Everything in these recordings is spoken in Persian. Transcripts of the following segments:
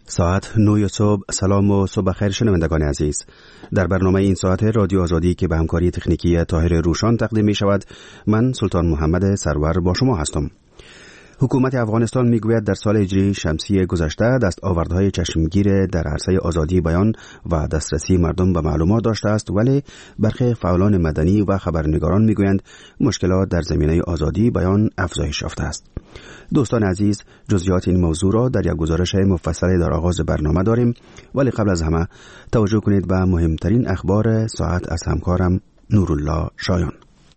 ساعت 9 صبح. سلام و صبح خیر شنوندگان عزیز. در برنامه این ساعت رادیو آزادی که به همکاری تکنیکی طاهر روشان تقدیم می شود، من سلطان محمد سرور با شما هستم. حکومت افغانستان میگوید در سال هجری شمسی گذشته دستاوردهای چشمگیر در عرصه آزادی بیان و دسترسی مردم به معلومات داشته است، ولی برخی فعالان مدنی و خبرنگاران میگویند مشکلات در زمینه آزادی بیان افزایش یافته است. دوستان عزیز، جزئیات این موضوع را در یک گزارش مفصل در آغاز برنامه داریم، ولی قبل از همه توجه کنید به مهمترین اخبار ساعت از همکارم نورالله شایان.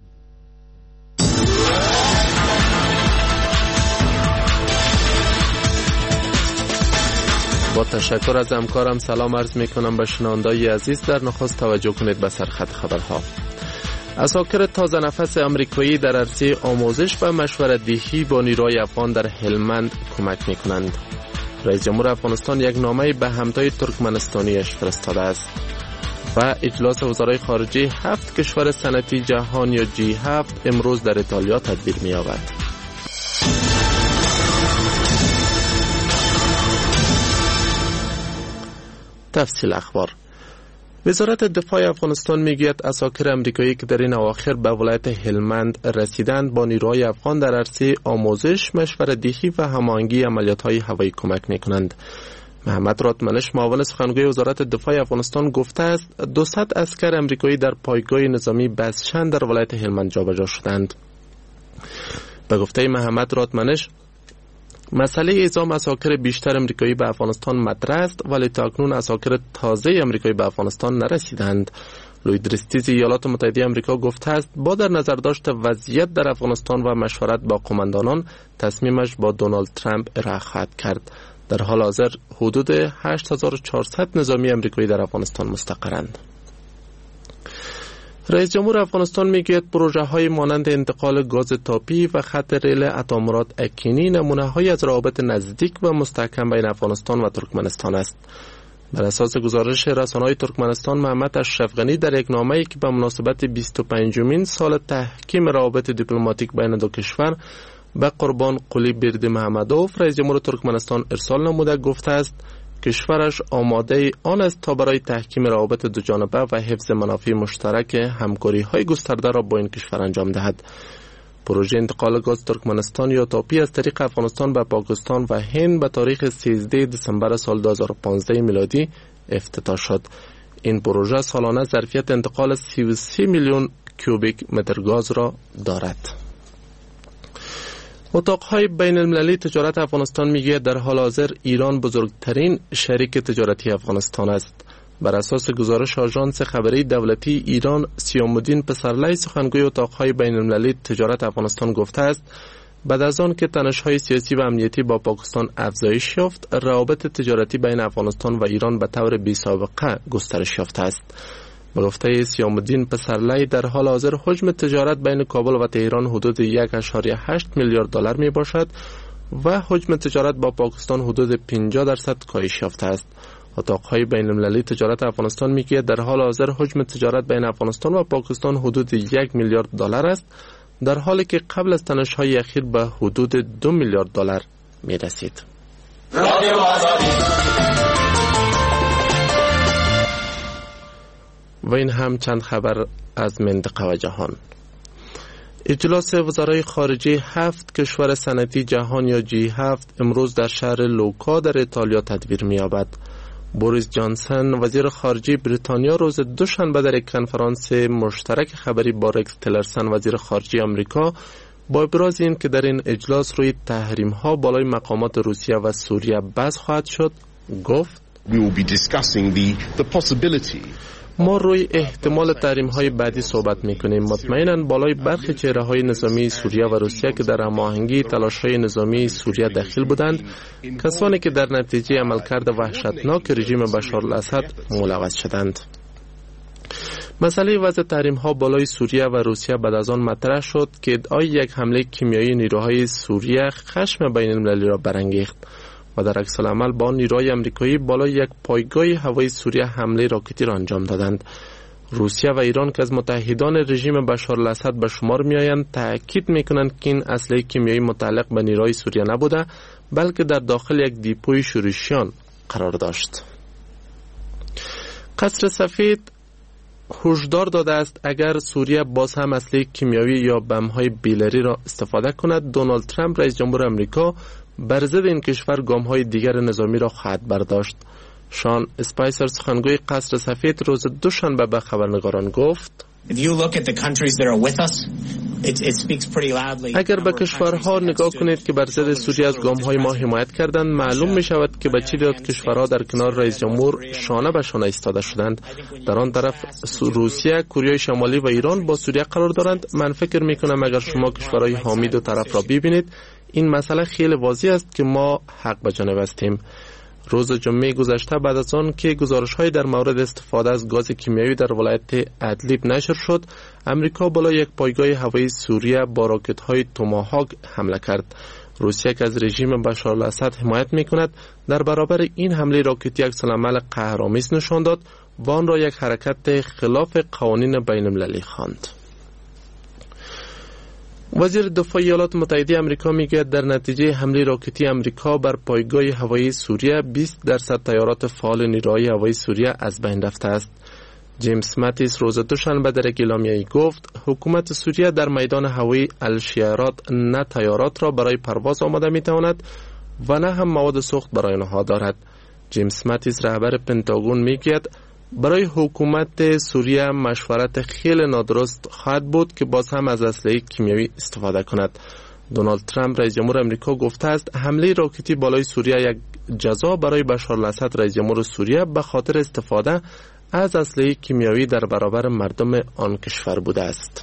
با تشکر از همکارم سلام عرض می کنم به شنوندگان عزیز. در نخست توجه کنید به سرخط خبرها. عساکر تازه نفس آمریکایی در عرصه آموزش و مشورت‌دهی با نیروهای افغان در هلمند کمک می کنند. رئیس جمهور افغانستان یک نامه به همتای ترکمنستانیش فرستاده است. و اجلاس وزرای خارجه 7 کشور صنعتی جهان یا G7 امروز در ایتالیا تدبیر می یابد. تفصیل اخبار. وزارت دفاع افغانستان میگوید عساکر امریکایی که در این اواخر به ولایت هلمند رسیدند با نیروهای افغان در عرصه آموزش، مشورت‌دهی و هماهنگی عملیات‌های هوایی کمک میکنند. محمد راتمنش، معاون سخنگوی وزارت دفاع افغانستان، گفته است 200 عسکر امریکایی در پایگاه نظامی بزشان در ولایت هلمند جابجا شدند. به گفته محمد راتمنش، مسئله اعزام عساکر بیشتر امریکایی به افغانستان مطرح است، ولی تاکنون عساکر تازه امریکایی به افغانستان نرسیدند. لوید دریستیز ایالات متحده آمریکا گفته است با در نظر داشت وضعیت در افغانستان و مشورت با قماندانان تصمیمش با دونالد ترامپ ارائه خواهد کرد. در حال حاضر حدود 8400 نظامی امریکایی در افغانستان مستقرند. رئیس جمهور افغانستان میگوید پروژه های مانند انتقال گاز تاپی و خط ریل عطامراد اکینی نمونه های از روابط نزدیک و مستحکم بین افغانستان و ترکمنستان است. بر اساس گزارش رسانه‌های ترکمنستان، محمد اشرف غنی در یک نامه‌ای که به مناسبت 25مین سال تحکیم روابط دیپلماتیک بین دو کشور به قربان قلی برد محمدوف رئیس جمهور ترکمنستان ارسال نموده گفته است کشورش آماده آن است تا برای تحکیم روابط دو جانبه و حفظ منافع مشترک همکاری‌های گسترده را با این کشور انجام دهد. پروژه انتقال گاز ترکمنستان یا تاپی از طریق افغانستان به پاکستان و هند به تاریخ 13 دسامبر سال 2015 میلادی افتتاح شد. این پروژه سالانه ظرفیت انتقال 33 میلیون کوبیک متر گاز را دارد. اتاقهای بین المللی تجارت افغانستان میگوید در حال حاضر ایران بزرگترین شریک تجارتی افغانستان است. بر اساس گزارش آژانس خبری دولتی ایران، سیام الدین پسرلی، سخنگوی اتاقهای بین المللی تجارت افغانستان گفته است بعد از آن که تنش‌های سیاسی و امنیتی با پاکستان افزایش یافت، روابط تجارتی بین افغانستان و ایران به طور بی‌سابقه گسترش یافته است. به گفته سیام الدین پسرلی، در حال حاضر حجم تجارت بین کابل و تهران حدود 1.8 میلیارد دلار می باشد و حجم تجارت با پاکستان حدود 50% کاهش یافته است. اتاقهای بین المللی تجارت افغانستان میگوید در حال حاضر حجم تجارت بین افغانستان و پاکستان حدود 1 میلیارد دلار است، در حالی که قبل از تنش‌های اخیر به حدود 2 میلیارد دلار می رسید. و این هم چند خبر از منطقه و جهان. اجلاس وزرای خارجه 7 کشور صنعتی جهان یا G7 امروز در شهر لوکا در ایتالیا تدبیر می‌یابد. بوریس جانسن وزیر خارجه بریتانیا روز دوشنبه در یک کنفرانس مشترک خبری با رکس تلرسن وزیر خارجه آمریکا با ابراز این که در این اجلاس روی تحریم‌ها بالای مقامات روسیه و سوریه بحث خواهد شد گفت ما روی احتمال تحریم‌های بعدی صحبت می‌کنیم. مطمئناً بالای برخی چهره‌های نظامی سوریه و روسیه که در هماهنگی تلاش‌های نظامی سوریه دخیل بودند، کسانی که در نتیجه عملکرد وحشتناک رژیم بشار الاسد ملوث شدند. مسئله وضع تحریم‌ها بالای سوریه و روسیه بعد از آن مطرح شد که ادعای یک حمله کیمیایی نیروهای سوریه خشم بین المللی را برانگیخت و در عکس العمل با نیروهای آمریکایی بالای یک پایگاه هوایی سوریه حمله راکتی را انجام دادند. روسیه و ایران که از متحدان رژیم بشار الاسد به شمار می‌آیند تأکید می‌کنند که این اسلحه کیمیایی متعلق به نیروهای سوریه نبوده، بلکه در داخل یک دیپوی شورشیان قرار داشت. قصر سفید هشدار داده است اگر سوریه باز هم اسلحه کیمیایی یا بم‌های بیلری را استفاده کند، دونالد ترامپ رئیس جمهور آمریکا بر ضد این کشور گام‌های دیگر نظامی را خواهد برداشت. شان اسپایسر سخنگوی قصر سفید روز دوشنبه به خبرنگاران گفت: اگر به کشورها نگاه کنید که بر ضد سوریه از گام‌های ما حمایت کردند، معلوم می شود که به چه تعداد کشورها در کنار رئیس جمهور شانه به شانه ایستاده شدند. در آن طرف روسیه، کره شمالی و ایران با سوریه قرار دارند. من فکر می کنم اگر شما کشورهای حامی دو طرف را ببینید، این مسئله خیلی واضح است که ما حق به جانب هستیم. روز جمعه گذشته بعد از آن که گزارش‌های در مورد استفاده از گاز کیمیایی در ولایت ادلیب نشر شد، امریکا بالا یک پایگاه هوایی سوریه با راکت‌های توماهاک حمله کرد. روسیه که از رژیم بشار الاسد حمایت می‌کند، در برابر این حمله راکتی عکس‌العمل قهرآمیز نشان داد و آن را یک حرکت خلاف قوانین بین‌المللی خواند. وزیر دفاع ایالات متحده آمریکا میگه در نتیجه حمله راکتی آمریکا بر پایگاه هوایی سوریه 20% تیارات فعال نیروهای هوایی سوریه از بین رفته است. جیمز ماتیس روز دوشنبه در یک اعلامیه گفت حکومت سوریه در میدان هوایی الشیرات نه تیارات را برای پرواز آماده میتواند و نه هم مواد سوخت برای آنها دارد. جیمز ماتیس رهبر پنتاگون میگه برای حکومت سوریه مشورت خیلی نادرست خواهد بود که باز هم از اسلحه کیمیایی استفاده کند. دونالد ترامپ رئیس جمهور آمریکا گفته است حمله راکتی بالای سوریه یک جزا برای بشار الاسد رئیس جمهور سوریه به خاطر استفاده از اسلحه کیمیایی در برابر مردم آن کشور بوده است.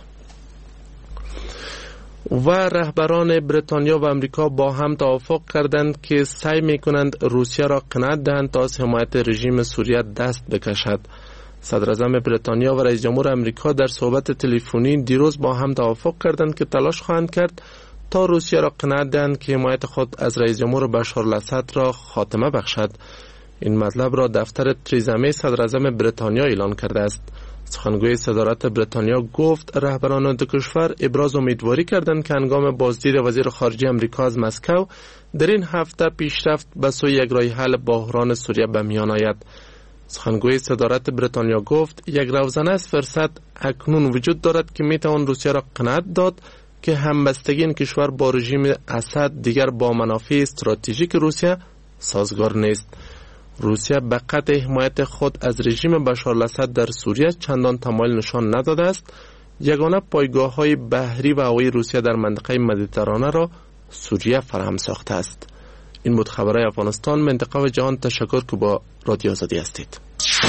و رهبران بریتانیا و آمریکا با هم توافق کردند که سعی می‌کنند روسیه را قناعت دهند تا از حمایت رژیم سوریه دست بکشد. صدر اعظم بریتانیا و رئیس جمهور آمریکا در صحبت تلفنی دیروز با هم توافق کردند که تلاش خواهند کرد تا روسیه را قناعت دهند که حمایت خود از رئیس جمهور بشار الاسد را خاتمه بخشد. این مطلب را دفتر تریزا می صدر اعظم بریتانیا اعلان کرده است. سخنگوی صدارت بریتانیا گفت رهبران دو کشور ابراز امیدواری کردند که هنگام بازدید وزیر خارجه آمریکا از مسکو در این هفته پیشرفت به سوی یک راه حل بحران سوریه به میان آید. سخنگوی صدارت بریتانیا گفت یک روزنه از فرصت اکنون وجود دارد که میتوان روسیه را قناعت داد که همبستگی این کشور با رژیم اسد دیگر با منافع استراتژیک روسیه سازگار نیست. روسیه به قطع حمایت خود از رژیم بشار الاسد در سوریه چندان تمایل نشان نداده است. یگانه پایگاه‌های بحری و هوایی روسیه در منطقه مدیترانه را سوریه فراهم ساخته است. این بود خبرهای افغانستان، منطقه و جهان. تشکر که با رادیو آزادی هستید.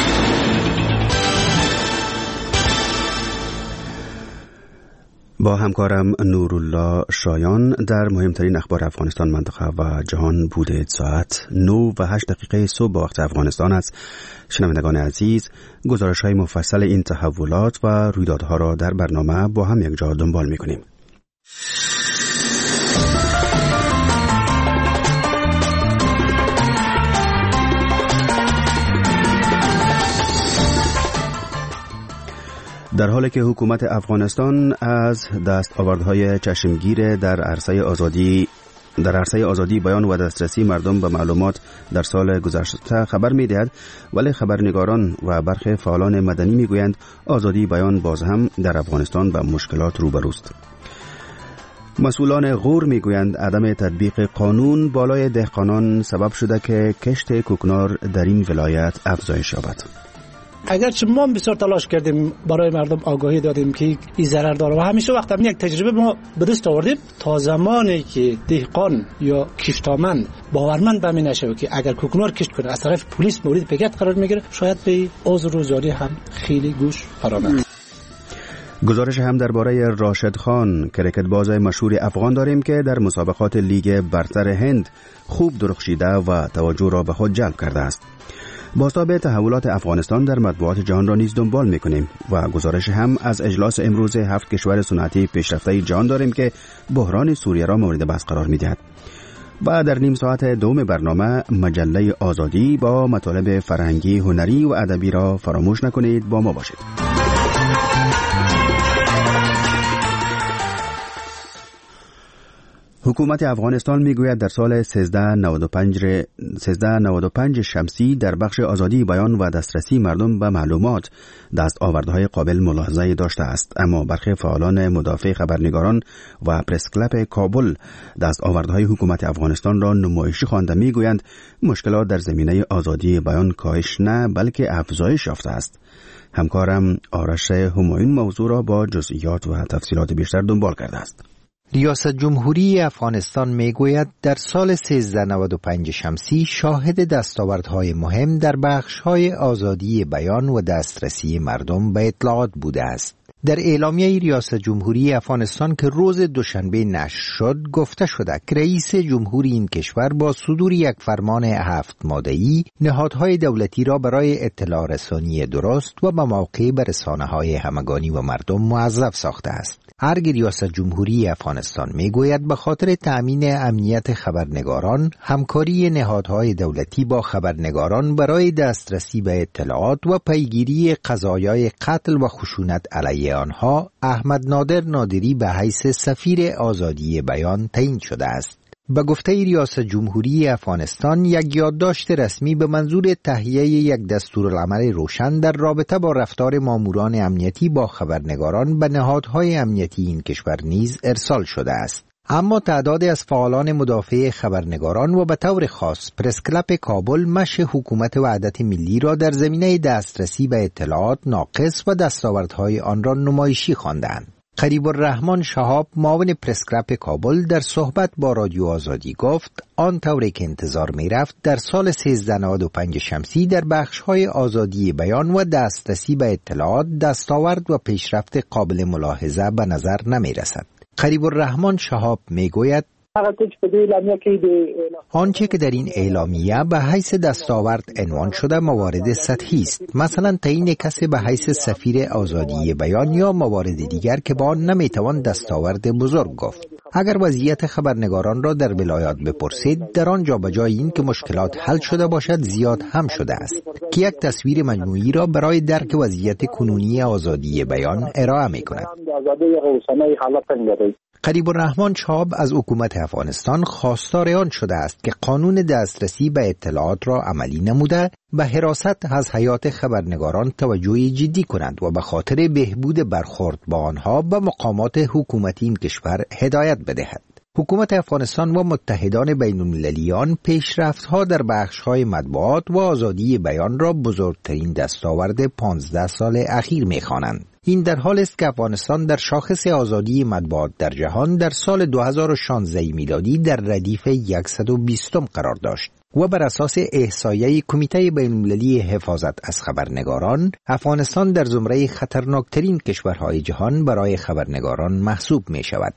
با همکارم نورالله شایان در مهمترین اخبار افغانستان، منطقه و جهان بوده. ساعت 9:08 صبح با وقت افغانستان است. شنوندگان عزیز، گزارش‌های مفصل این تحولات و رویدادها را در برنامه با هم یک جا دنبال می‌کنیم. در حالی که حکومت افغانستان از دستاوردهای چشمگیر در عرصه آزادی بیان و دسترسی مردم به معلومات در سال گذشته خبر می‌دهد، ولی خبرنگاران و برخی فعالان مدنی می‌گویند آزادی بیان باز هم در افغانستان به مشکلات روبروست. مسئولان غور می‌گویند عدم تطبیق قانون بالای دهقانان سبب شده که کشت کوکنار در این ولایت افزایش یابد. اگرچه ما بسیار تلاش کردیم برای مردم آگاهی دادیم که این ضرر داره و همیشه وقت هم یک تجربه ما درست آوردیم، تا زمانی که دهقان یا کشتامند باورمند به این نشه که اگر کوکنار کشت کنه از طرف پلیس مورد پیگرد قرار میگیره، شاید به عذر و زاری هم خیلی گوش فرامد. گزارش هم درباره راشد خان، کرکت باز مشهور افغان داریم که در مسابقات لیگ برتر هند خوب درخشیده و توجه را به خود جلب کرده است. بازتاب تحولات افغانستان در مطبوعات جهان را نیز دنبال می‌کنیم و گزارش هم از اجلاس امروز 7 کشور صنعتی پیشرفته جهان داریم که بحران سوریه را مورد بحث قرار می‌دهد. و در نیم ساعت دوم برنامه مجله آزادی با مطالب فرهنگی، هنری و ادبی را فراموش نکنید، با ما باشید. حکومت افغانستان میگوید در سال 1395 شمسی در بخش آزادی بیان و دسترسی مردم به معلومات دستاوردهای قابل ملاحظه داشته است، اما برخی فعالان مدافع خبرنگاران و پرس کلاب کابل دستاوردهای حکومت افغانستان را نمایشی خوانده میگویند مشکلات در زمینه آزادی بیان کاهش نه بلکه افزایش یافته است. همکارم آرش همایون موضوع را با جزئیات و تفصیلات بیشتر دنبال کرده است. ریاست جمهوری افغانستان میگوید در سال 1395 شمسی شاهد دستاوردهای مهم در بخش‌های آزادی بیان و دسترسی مردم به اطلاعات بوده است. در اعلامیه ریاست جمهوری افغانستان که روز دوشنبه نشر شد گفته شده که رئیس جمهوری این کشور با صدور یک فرمان 7 ماده‌ای نهادهای دولتی را برای اطلاع رسانی درست و به موقع به رسانه‌های همگانی و مردم موظف ساخته است. ارگ ریاست جمهوری افغانستان میگوید به خاطر تأمین امنیت خبرنگاران، همکاری نهادهای دولتی با خبرنگاران برای دسترسی به اطلاعات و پیگیری قضایای قتل و خشونت علیه آنها، احمد نادر نادری به حیث سفیر آزادی بیان تعیین شده است. به گفته ریاست جمهوری افغانستان یک یادداشت رسمی به منظور تهیه یک دستورالعمل روشن در رابطه با رفتار ماموران امنیتی با خبرنگاران به نهادهای امنیتی این کشور نیز ارسال شده است. اما تعدادی از فعالان مدافع خبرنگاران و به طور خاص پرس کلاب کابل مش حکومت وحدت ملی را در زمینه دسترسی به اطلاعات ناقص و دستاوردهای آن را نمایشی خواندند. قریب الرحمن شهاب معاون پرس کلاب کابل در صحبت با رادیو آزادی گفت آن طوری که انتظار می رفت در سال 1395 شمسی در بخش‌های آزادی بیان و دسترسی به اطلاعات دستاورد و پیشرفت قابل ملاحظه به نظر نمی رسد. قریب الرحمن شهاب می گوید آنچه که در این اعلامیه به حیث دستاورد عنوان شده موارد سطحی است، مثلا تعیین کسی به حیث سفیر آزادی بیان یا موارد دیگر که با آن نمیتوان دستاورد بزرگ گفت. اگر وضعیت خبرنگاران را در ولایات بپرسید، در آنجا به جای این که مشکلات حل شده باشد زیاد هم شده است که یک تصویر مجموعی را برای درک وضعیت کنونی آزادی بیان ارائه می‌کند. قریب الرحمن شهاب از حکومت افغانستان خواستار آن شده است که قانون دسترسی به اطلاعات را عملی نموده به حراست از حیات خبرنگاران توجه جدی کند و به خاطر بهبود برخورد با آنها به مقامات حکومتی این کشور هدایت بدهد. حکومت افغانستان و متحدان بین المللی آن پیشرفت‌ها در بخش‌های مطبوعات و آزادی بیان را بزرگترین دستاورد 15 سال اخیر می‌خوانند. این در حال است که افغانستان در شاخص آزادی مطبوعات در جهان در سال 2016 میلادی در ردیف 120 قرار داشت و بر اساس احصایه کمیته بین‌المللی حفاظت از خبرنگاران، افغانستان در زمره خطرناکترین کشورهای جهان برای خبرنگاران محسوب می شود.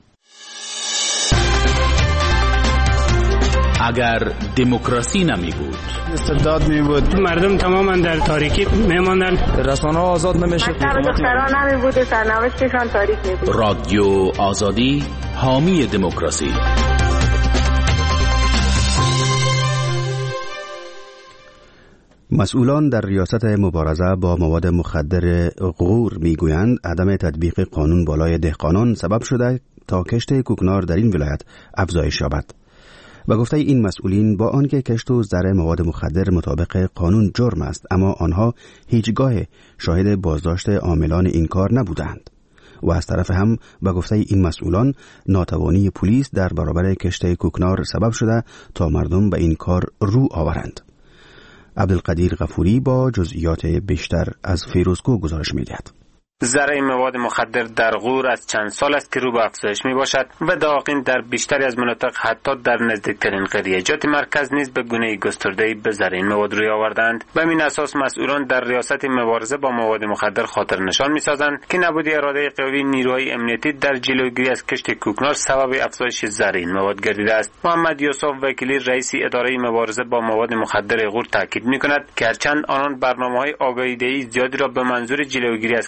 اگر دموکراسی نمی بود، استبداد می بود، مردم تماما در تاریکی می ماندن، رسانه‌ها آزاد نمیشه، دختران نمی بود، سرنوشتشان تاریک می بود. رادیو آزادی حامی دموکراسی. مسئولان در ریاست مبارزه با مواد مخدر غور میگویند عدم تطبیق قانون بالای دهقانان سبب شده تا کشت کوکنار در این ولایت افزایش یابد. و گفته این مسئولین با آنکه کشت و زر مواد مخدر مطابق قانون جرم است، اما آنها هیچگاه شاهد بازداشت عاملان این کار نبودند. و از طرف هم به گفته این مسئولان ناتوانی پلیس در برابر کشت کوکنار سبب شده تا مردم به این کار رو آورند. عبدالقدیر غفوری با جزئیات بیشتر از فیروزکو گزارش می‌دهد. ذره مواد مخدر در غور از چند سال است که رو به افزایش می باشد و داغین در بیشتری از مناطق حتی در نزدیکترین قریه‌جات مرکز نیز به گونه گسترده‌ای به ذره این مواد روی آوردند. به این اساس مسئولان در ریاست مبارزه با مواد مخدر خاطر نشان می‌سازند که نبود اراده قوی نیروهای امنیتی در جلوگیری از کشت کوکنار سبب افزایش ذره این مواد گردیده است. محمد یوسف وکیلی رئیس اداره مبارزه با مواد مخدر غور تاکید می‌کند که هرچند آنان برنامه‌های آگاهی‌دهی زیادی را به منظور جلوگیری از کشت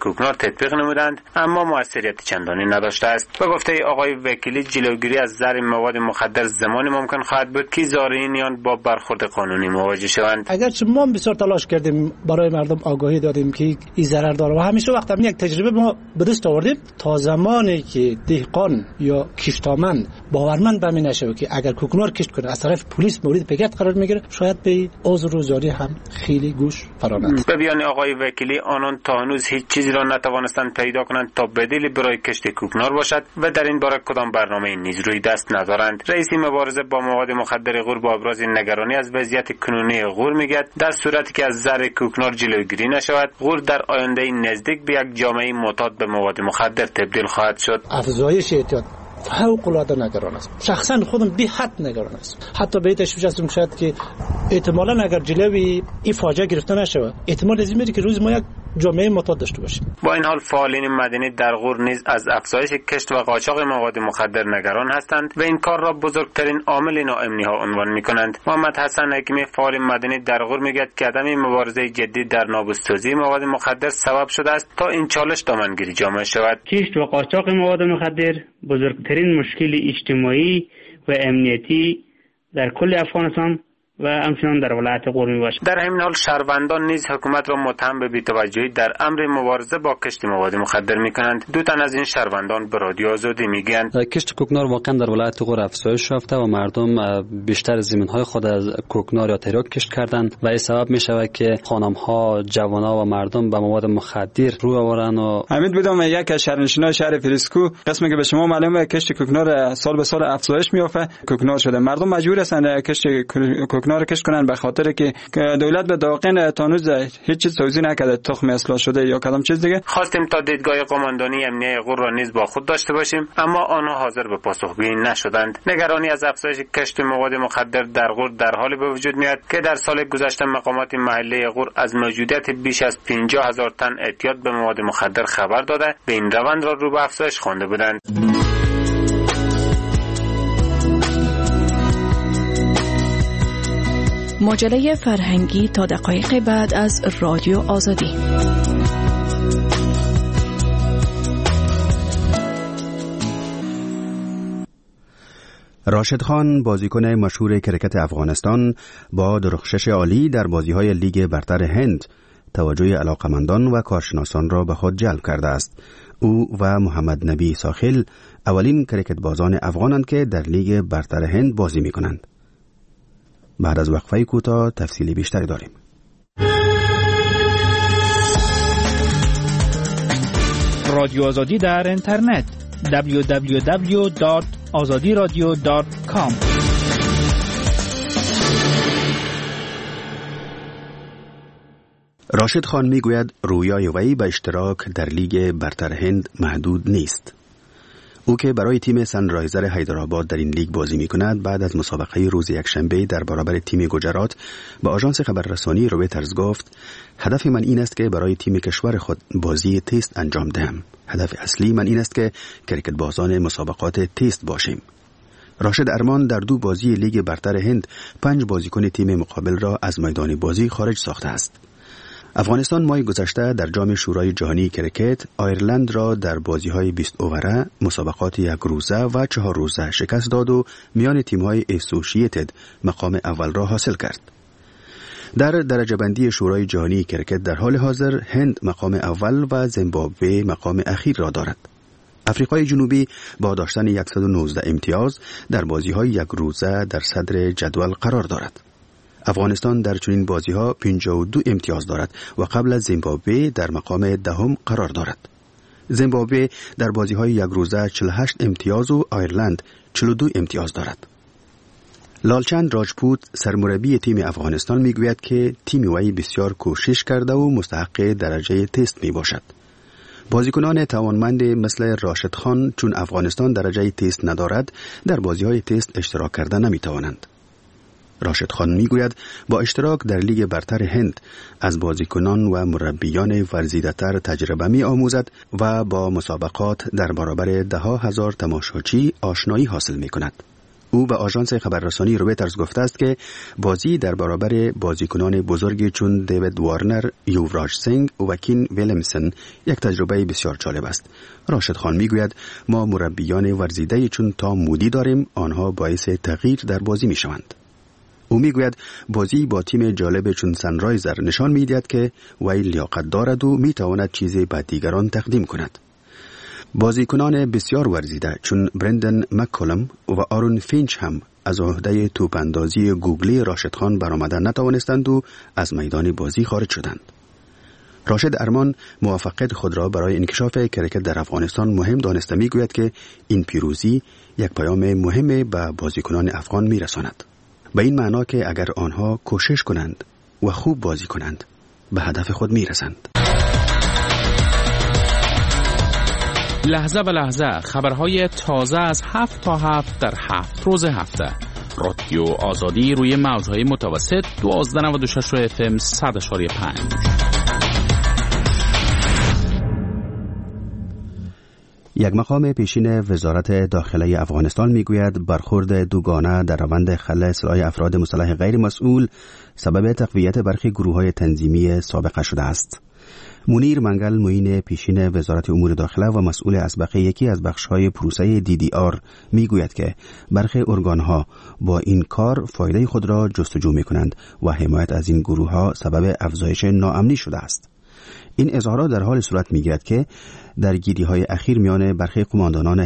کوکنار تطبیق نمودند اما موثریت چندانی نداشته است. به گفته آقای وکیلی جلوگیری از ضرر مواد مخدر زمانی ممکن خواهد بود که زارعینیان با برخورد قانونی مواجه شوند. اگرچه ما بسیار تلاش کردیم برای مردم آگاهی دادیم که این ضرر داره و همیشه وقت هم یک تجربه ما به دست آوردیم تا زمانی که دهقان یا کشتامند باورمند به این نشه که اگر کوکنار کشت کنه از طرف پلیس مورد پیگرد قرار میگیره شاید به عذر و زاری هم خیلی گوش فرا ندهد. به بیان آقای وکیلی آنان تا هنوز هیچ چیزی را نتوانستند پیدا کنند تا بدیلی برای کشت کوکنار باشد و در این باره کدام برنامه نیز روی دست ندارند. رئیس مبارزه با مواد مخدر غور با ابراز نگرانی از وضعیت کنونی غور میگوید در صورتی که از ضرر کوکنار جلوگیری نشود غور در آینده نزدیک به یک جامعه معتاد به مواد مخدر تبدیل خواهد شد. افزایش اعتیاد فوق العاده نگران است. شخصا خودم بی حد نگران است. حتی به تشویش هستم شاید که احتمالاً اگر جلوی این فاجعه گرفته نشود احتمال از این میره که روز ما یک جامعه معتاد داشته باشیم. با این حال فعالین مدنی در غور نیز از افزایش کشت و قاچاق مواد مخدر نگران هستند و این کار را بزرگترین عامل ناامنی ها عنوان میکنند. محمد حسن حکیمی فعال مدنی در غور میگوید که عدم مبارزه جدی در نابودسازی مواد مخدر سبب شده است تا این چالش دامنگیری جامعه شود. کشت و قاچاق مواد مخدر بزرگترین مشکل اجتماعی و امنیتی در کل افغانستان و همچنان در ولایت غور میباشد. در همین حال شهروندان نیز حکومت را متهم به بی‌توجهی در امر مبارزه با کشت مواد مخدر میکنند. دو تن از این شهروندان به رادیو آزادی میگویند کشت کوکنار واقعا در ولایت غور افزایش یافته و مردم بیشتر زمین‌های خود از کوکنار یا تریاک کشت کردند و این سبب میشود که خانم‌ها، جوان‌ها و مردم به مواد مخدر روی آورند. و حمید بودم یک از شهرنشینان شهر فریسکو قسمی که به شما معلومه کشت کوکنار سال به سال افزایش میافته کوکنار شده. مردم مجبور هستند کشت کوکنار کش کنن به خاطر که دولت به داقین تانوز هیچ چیز توزیع نکرده، تخم اصلاح شده یا کدام چیز دیگه. خواستیم تا دیدگاه قماندانی امنیه غور را نیز با خود داشته باشیم اما آنها حاضر به پاسخگویی نشدند. نگرانی از افزایش کشت مواد مخدر در غور در حالی به وجود میاد که در سال گذشته مقامات محلی غور از موجودیت بیش از 50,000 تن اعتیاد به مواد مخدر خبر داده و این روند را رو به افزایش خوانده بودند. مجله فرهنگی تا دقایق بعد از رادیو آزادی. راشد خان بازیکن مشهور کرکت افغانستان با درخشش عالی در بازی‌های لیگ برتر هند توجه علاقمندان و کارشناسان را به خود جلب کرده است. او و محمد نبی ساخل اولین کرکت بازان افغانند که در لیگ برتر هند بازی می‌کنند. بعد از وقفه کوتاه تفصیلی بیشتری داریم. رادیو آزادی در اینترنت www.azadiradio.com. راشد خان میگوید رویای وی به اشتراک در لیگ برتر هند محدود نیست. او که برای تیم سنرایزر حیدرآباد در این لیگ بازی می‌کند بعد از مسابقه روز یکشنبه در برابر تیم گجرات با آژانس خبررسانی رویترز گفت هدف من این است که برای تیم کشور خود بازی تست انجام دهم. هدف اصلی من این است که کرکت بازان مسابقات تست باشیم. راشد ارمان در 2 بازی لیگ برتر هند 5 بازیکن تیم مقابل را از میدان بازی خارج ساخته است. افغانستان ماه گذشته در جام شورای جهانی کرکت آیرلند را در بازی‌های 20 اووره، مسابقات 1 روزه و 4 روزه شکست داد و میان تیم‌های اسوسییتد مقام اول را حاصل کرد. در درجه بندی شورای جهانی کرکت در حال حاضر هند مقام اول و زیمبابوه مقام اخیر را دارد. افریقای جنوبی با داشتن 119 امتیاز در بازی‌های 1 روزه در صدر جدول قرار دارد. افغانستان در چنین بازی‌ها 52 امتیاز دارد و قبل از زیمبابوه در مقام 10 قرار دارد. زیمبابوه در بازی‌های 1 روزه 48 امتیاز و آیرلند 42 امتیاز دارد. لالچند راجپوت سرمربی تیم افغانستان میگوید که تیم وی بسیار کوشش کرده و مستحق درجه تست میباشد. بازیکنان توانمند مثل راشد خان چون افغانستان درجه تست ندارد در بازی‌های تست اشتراک کرده نمیتوانند. راشد خان میگوید با اشتراک در لیگ برتر هند از بازیکنان و مربیان ورزیده‌تر تجربه می آموزد و با مسابقات در برابر 10,000 تماشاچی آشنایی حاصل می کند. او به آژانس خبررسانی رویترز گفته است که بازی در برابر بازیکنان بزرگی چون دیوید وارنر، یووراج سینگ و کین ویلیمسن یک تجربه بسیار جالب است. راشد خان میگوید ما مربیان ورزیده چون تام مودی داریم، آنها باعث تغییر در بازی میشوند. او میگوید بازی با تیم جالب چون سنرایزر نشان میدهد که وی لیاقت دارد و میتواند چیزی به دیگران تقدیم کند. بازیکنان بسیار ورزیده چون برندن مککولم و آرون فینچ هم از عهده توپاندازی گوگلی راشد خان برآمده نتوانستند و از میدان بازی خارج شدند. راشد ارمان موفقیت خود را برای انکشاف کرکت در افغانستان مهم دانسته میگوید که این پیروزی یک پیام مهم به بازیکنان افغان میرساند. به این معنا که اگر آنها کوشش کنند و خوب بازی کنند به هدف خود میرسند. لحظه به لحظه خبرهای تازه از 7 تا 7 در 7 روز هفته. رادیو آزادی روی موجهای متوسط 1296 FM 100.5. یک مقام پیشین وزارت داخله افغانستان میگوید برخورد دوگانه در روند خلع سلاح افراد مسلح غیر مسئول سبب تقویت برخی گروه‌های تنظیمی سابقه شده است. منیر منگل معین پیشین وزارت امور داخله و مسئول اسبق یکی از بخش‌های پروسه DDR میگوید که برخی ارگان‌ها با این کار فایده خود را جستجو می‌کنند و حمایت از این گروه‌ها سبب افزایش ناامنی شده است. این اظهارات در حال صورت می‌گیرد که درگیری‌های اخیر میان برخی قماندانان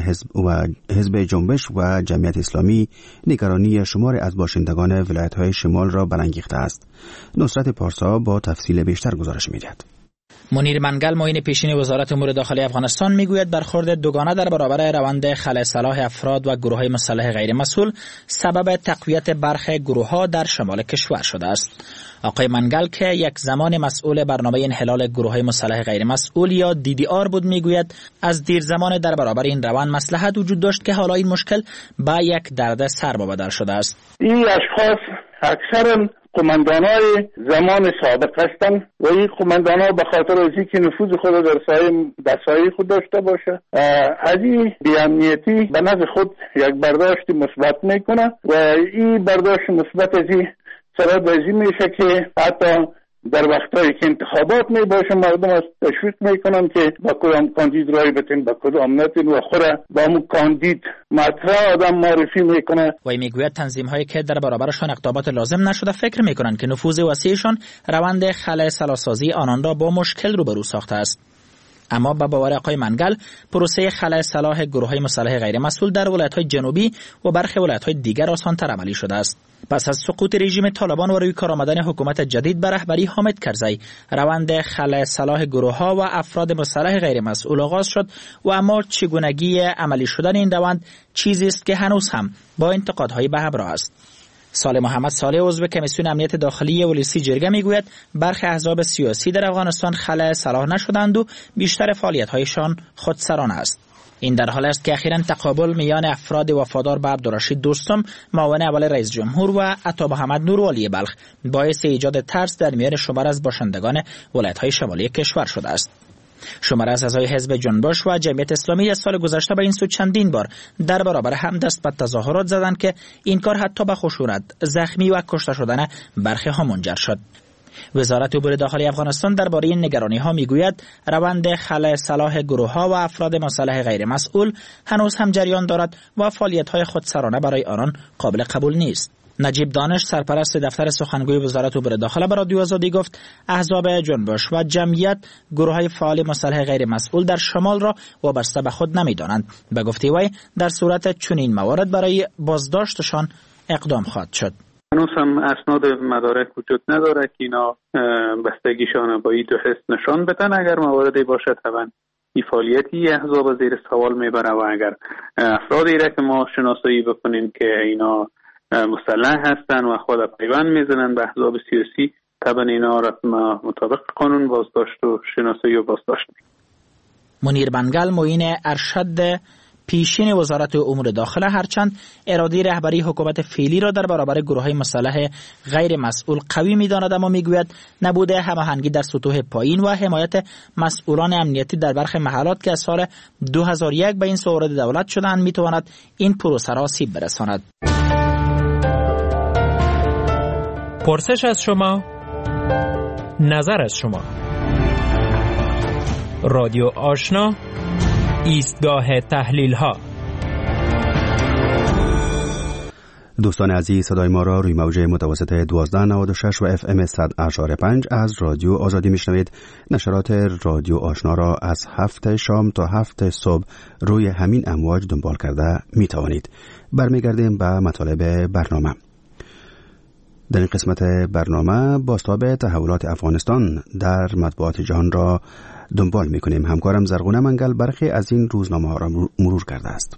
حزب جنبش و جمعیت اسلامی نگرانی شمار از باشندگان ولایت‌های شمال را برانگیخته است. نصرت پارسا با تفصیل بیشتر گزارش می‌دهد. منیر منگل معین پیشین وزارت امور داخلی افغانستان میگوید برخورد دوگانه در برابر روند خلع سلاح افراد و گروه‌های مسلح غیر مسئول سبب تقویت برخی گروه‌ها در شمال کشور شده است. آقای منگل که یک زمان مسئول برنامه انحلال گروه‌های مسلح غیر مسئول یا DDR بود میگوید از دیر زمان در برابر این روند مصلحت وجود داشت که حالا این مشکل به یک درد سر بدل شده است. این اشخاص اکثرا قماندانای زمان سابق هستند و این قماندانا به خاطر از اینکه نفوذ خود در سایه خود داشته باشه از این بی‌امنیتی به نظر خود یک برداشت مثبت میکنه و این برداشت مثبت از این سبب از این میشه که حتی در وقتایی که انتخابات می باشه مردم از تشویق میکنن که با کدام کاندید رای بتین با کدام نتین و خود با اون کاندید مطرح آدم معرفی میکنه. و میگوید تنظیم هایی که در برابرشان اقدامات لازم نشده فکر میکنن که نفوذ وسیعشان روند خلع سلاسازی آنان را با مشکل روبرو ساخته است. اما به باور آقای منگل پروسه خلع سلاح گروه‌های مسلح غیر مسئول در ولایت‌های جنوبی و برخی ولایت‌های دیگر آسان‌تر عملی شده است. پس از سقوط رژیم طالبان و روی کار آمدن حکومت جدید به رهبری حامد کرزی روند خلع سلاح گروه‌ها و افراد مسلح غیر مسئول آغاز شد و اما چگونگی عملی شدن این روند چیزی است که هنوز هم با انتقادهای به همراه است. صالح محمد صالح عضو کمیسیون امنیت داخلی ولسی جرگه میگوید برخی احزاب سیاسی در افغانستان خلع سلاح نشدند و بیشتر فعالیت‌هایشان خودسرانه است. این در حالی است که اخیراً تقابل میان افراد وفادار به عبدالرشید دوستم معاون اول رئیس جمهور و عطا محمد نوروالی بلخ باعث ایجاد ترس در میان شمار از باشندگان ولایت‌های شمالی کشور شده است. شمار از اعضای حزب جنبش و جمعیت اسلامی از سال گذشته به این سو چندین بار در برابر هم دست به تظاهرات زدند که این کار حتی به خشونت، زخمی و کشته شدن برخی ها منجر شد. وزارت امور داخلی افغانستان درباره این نگرانی‌ها میگوید روند خلع سلاح گروه‌ها و افراد مسلح غیر مسئول هنوز هم جریان دارد و فعالیت‌های خودسرانه برای آنان قابل قبول نیست. نجیب دانش سرپرست دفتر سخنگوی وزارت امور داخله به رادیو آزادی گفت احزاب جنبش و جمعیت گروه‌های فعال مسلح غیر مسئول در شمال را وابسته به خود نمی‌دانند. به گفته وی در صورت چنین موارد برای بازداشتشان اقدام خواهد شد. هنوز هم اسناد مدارک وجود نداره که اینا بستگیشان با این دو حس نشان بدن. اگر مواردی باشد طبعا این فعالیتی احزاب زیر سوال میبره و اگر افرادی را که ما شناسایی بکنیم که اینا مسلح هستن و خود پیوند میزنن به احزاب سیاسی طبعا اینا را مطابق قانون بازداشت و شناسایی و بازداشت. منیر منگل معین ارشد پیشین وزارت امور داخله، هرچند اراده رهبری حکومت فعلی را در برابر گروه‌های مسلح غیر مسئول قوی می‌داند، اما می‌گوید نبوده هماهنگی در سطوح پایین و حمایت مسئولان امنیتی در برخی محلات که از سال 2001 به این سوارد دولت شدند می‌تواند این پروسه را آسیب برساند. پرسش از شما، نظر از شما. رادیو آشنا، ایستگاه تحلیل ها. دوستان عزیز، صدای ما را روی موج متوسط 1296 و FM 100.5 از رادیو آزادی میشنوید. نشرات رادیو آشنا را از 7 شام تا 7 صبح روی همین امواج دنبال کرده میتوانید. برمیگردیم به مطالب برنامه. در این قسمت برنامه بازتاب تحولات افغانستان در مطبوعات جهان را دنبال میکنیم. همکارم زرغونه منگل برخی از این روزنامه ها را مرور کرده است.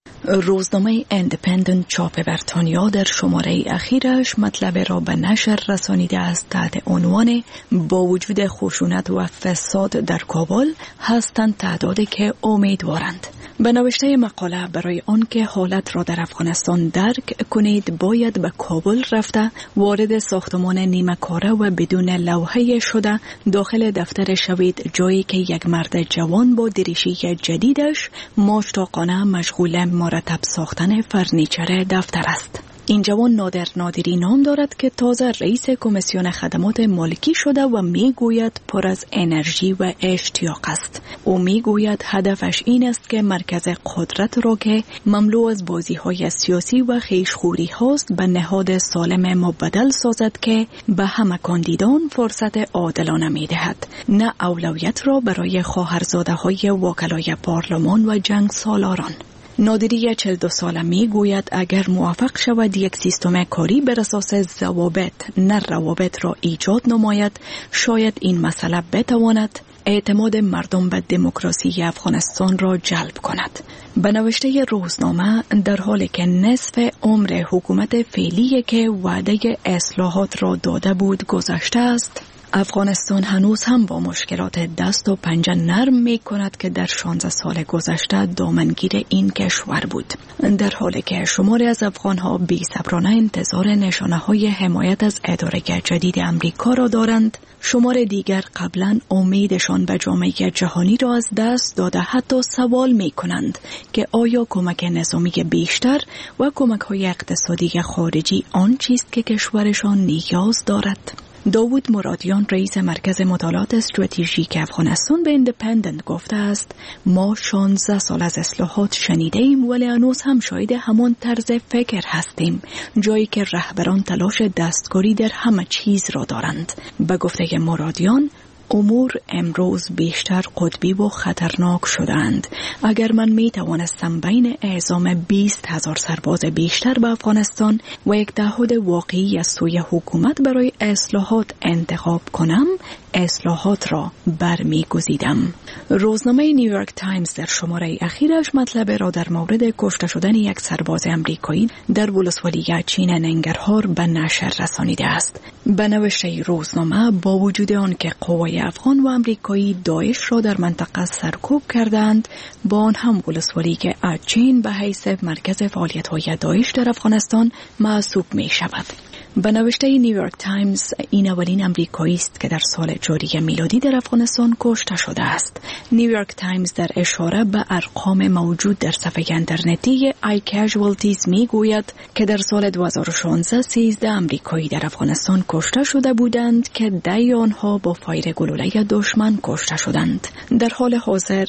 روزنامه اندپندنت چاپ بریتانیا در شماره اخیرش مطلب را به نشر رسانیده است تحت عنوان با وجود خشونت و فساد در کابل هستند تعدادی که امیدوارند. به نوشته مقاله برای آن که حالت را در افغانستان درک کنید باید به کابل رفته وارد ساختمان نیمه کاره و بدون لوحه شده داخل دفتر شوید، جایی که یک مرد جوان با دریشی جدیدش مشتاقانه مشغول مرتب ساختن فرنیچر دفتر است. این جوان نادری نام دارد که تازه رئیس کمیسیون خدمات مالکی شده و میگوید پر از انرژی و اشتیاق است. او میگوید هدفش این است که مرکز قدرت را که مملو از بازی‌های سیاسی و خیشخوری هاست به نهاد سالم مبدل سازد که به همه کاندیدان فرصت عادلانه میدهد، نه اولویت را برای خواهرزاده‌های وکلای پارلمان و جنگ سالاران. نادری 42 ساله می گوید اگر موفق شود یک سیستم کاری بر اساس ضوابط نه روابط را ایجاد نماید، شاید این مسئله بتواند اعتماد مردم به دموکراسی افغانستان را جلب کند. به نوشته روزنامه در حالی که نصف عمر حکومت فعلی که وعده اصلاحات را داده بود گذشته است، افغانستان هنوز هم با مشکلات دست و پنجه نرم می کند که در 16 سال گذشته دامنگیر این کشور بود. در حالی که شماری از افغانها بی صبرانه انتظار نشانه های حمایت از اداره جدید امریکا را دارند، شمار دیگر قبلا امیدشان به جامعه جهانی را از دست داده حتی سوال می کنند که آیا کمک نظامی بیشتر و کمک های اقتصادی خارجی آن چیست که کشورشان نیاز دارد. داوود مرادیان رئیس مرکز مطالعات استراتژیک افغانستان به اندپندنت گفته است ما 16 سال از اصلاحات شنیده ایم ولی هنوز هم شاهد همان طرز فکر هستیم، جایی که رهبران تلاش دستکاری در همه چیز را دارند. به گفته مرادیان امور امروز بیشتر قطبی و خطرناک شدند. اگر من می توانستم بین اعزام 20,000 سرباز بیشتر به افغانستان و یک تعهد واقعی از سوی حکومت برای اصلاحات انتخاب کنم، اصلاحات را برمیگزیدم. روزنامه نیویورک تایمز در شماره اخیرش مطلب را در مورد کشته شدن یک سرباز امریکایی در ولسوالی چین ننگرهار به نشر رسانیده است. به نوشته روزنامه با وجود آن که قوای افغان و امریکایی داعش را در منطقه سرکوب کردند، با آن هم ولسوالی چین به حیث مرکز فعالیت‌های داعش در افغانستان محسوب می شود. به نوشته نیویورک تایمز این اولین امریکایی است که در سال جاری میلادی در افغانستان کشته شده است. نیویورک تایمز در اشاره به ارقام موجود در صفحه اینترنتی iCasualties میگوید که در سال 2016 13 امریکایی در افغانستان کشته شده بودند که 10 آنها با فایر گلوله دشمن کشته شدند. در حال حاضر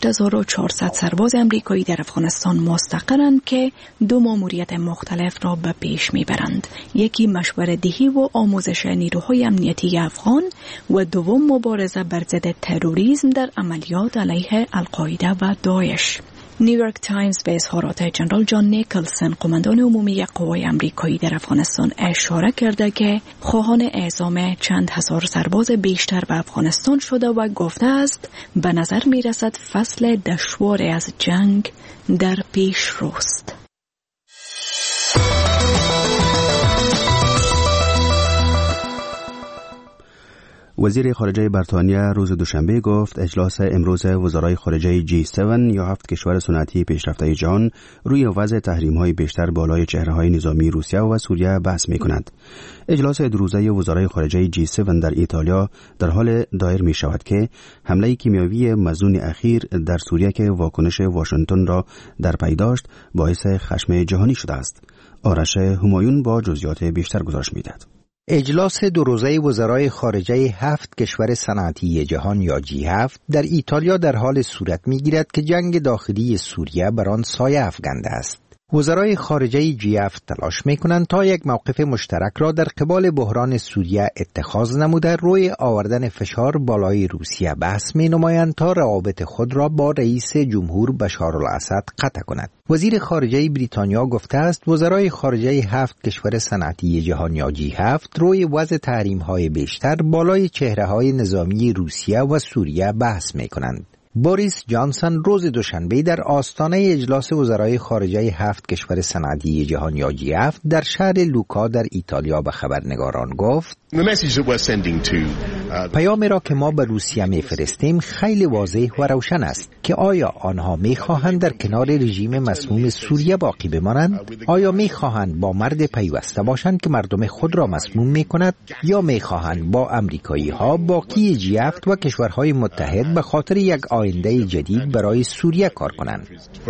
8400 سرباز امریکایی در افغانستان مستقرند که 2 ماموریت مختلف را به پیش میبرند. یکی مشوره‌دهی و آموزش نیروهای امنیتی افغان و دوم مبارزه بر ضد تروریسم در عملیات علیه القاعده و داعش. نیویورک تایمز به اظهارات جنرال جان نیکلسن قماندان عمومی قوای امریکایی در افغانستان اشاره کرده که خواهان اعزام چند هزار سرباز بیشتر به افغانستان شده و گفته است به نظر می رسد فصل دشوار از جنگ در پیش روست. وزیر خارجه بریتانیا روز دوشنبه گفت اجلاس امروز وزرای خارجه G7 یا 7 کشور صنعتی پیشرفته جهان روی وضع تحریم‌های بیشتر بالای چهره‌های نظامی روسیه و سوریه بحث می‌کند. اجلاس دو روزه وزرای خارجه G7 در ایتالیا در حال دایر می‌شود که حمله کیمیاوی مزنون اخیر در سوریه که واکنش واشنگتن را در پی داشت باعث خشم جهانی شده است. آرش همایون با جزئیات بیشتر گزارش می‌دهد. اجلاس دو روزه وزرای خارجه 7 کشور صنعتی جهان یا G7 در ایتالیا در حال صورت می‌گیرد که جنگ داخلی سوریه بر آن سایه افکنده است. وزرای خارجه G7 تلاش می‌کنند تا یک موقف مشترک را در قبال بحران سوریه اتخاذ نموده روی آوردن فشار بالای روسیه بحث می‌نمایند تا روابط خود را با رئیس جمهور بشار الاسد قطع کند. وزیر خارجه بریتانیا گفته است وزرای خارجه 7 کشور صنعتی جهان یا G7 روی وضع تحریم‌های بیشتر بالای چهره‌های نظامی روسیه و سوریه بحث می‌کنند. بوریس جانسون روز دوشنبه در آستانه اجلاس وزرای خارجه 7 کشور صنعتی جهان یا G7 در شهر لوکا در ایتالیا به خبرنگاران گفت پیامی را که ما به روسیه می‌فرستیم خیلی واضح و روشن است که آیا آنها می‌خواهند در کنار رژیم مسموم سوریه باقی بمانند؟ آیا می‌خواهند با مرد پیوسته باشند که مردم خود را مسموم می‌کند یا می‌خواهند با امریکایی‌ها باقی G7 و کشورهای متحد به خاطر یک آینده جدید برای سوریه کار کنند؟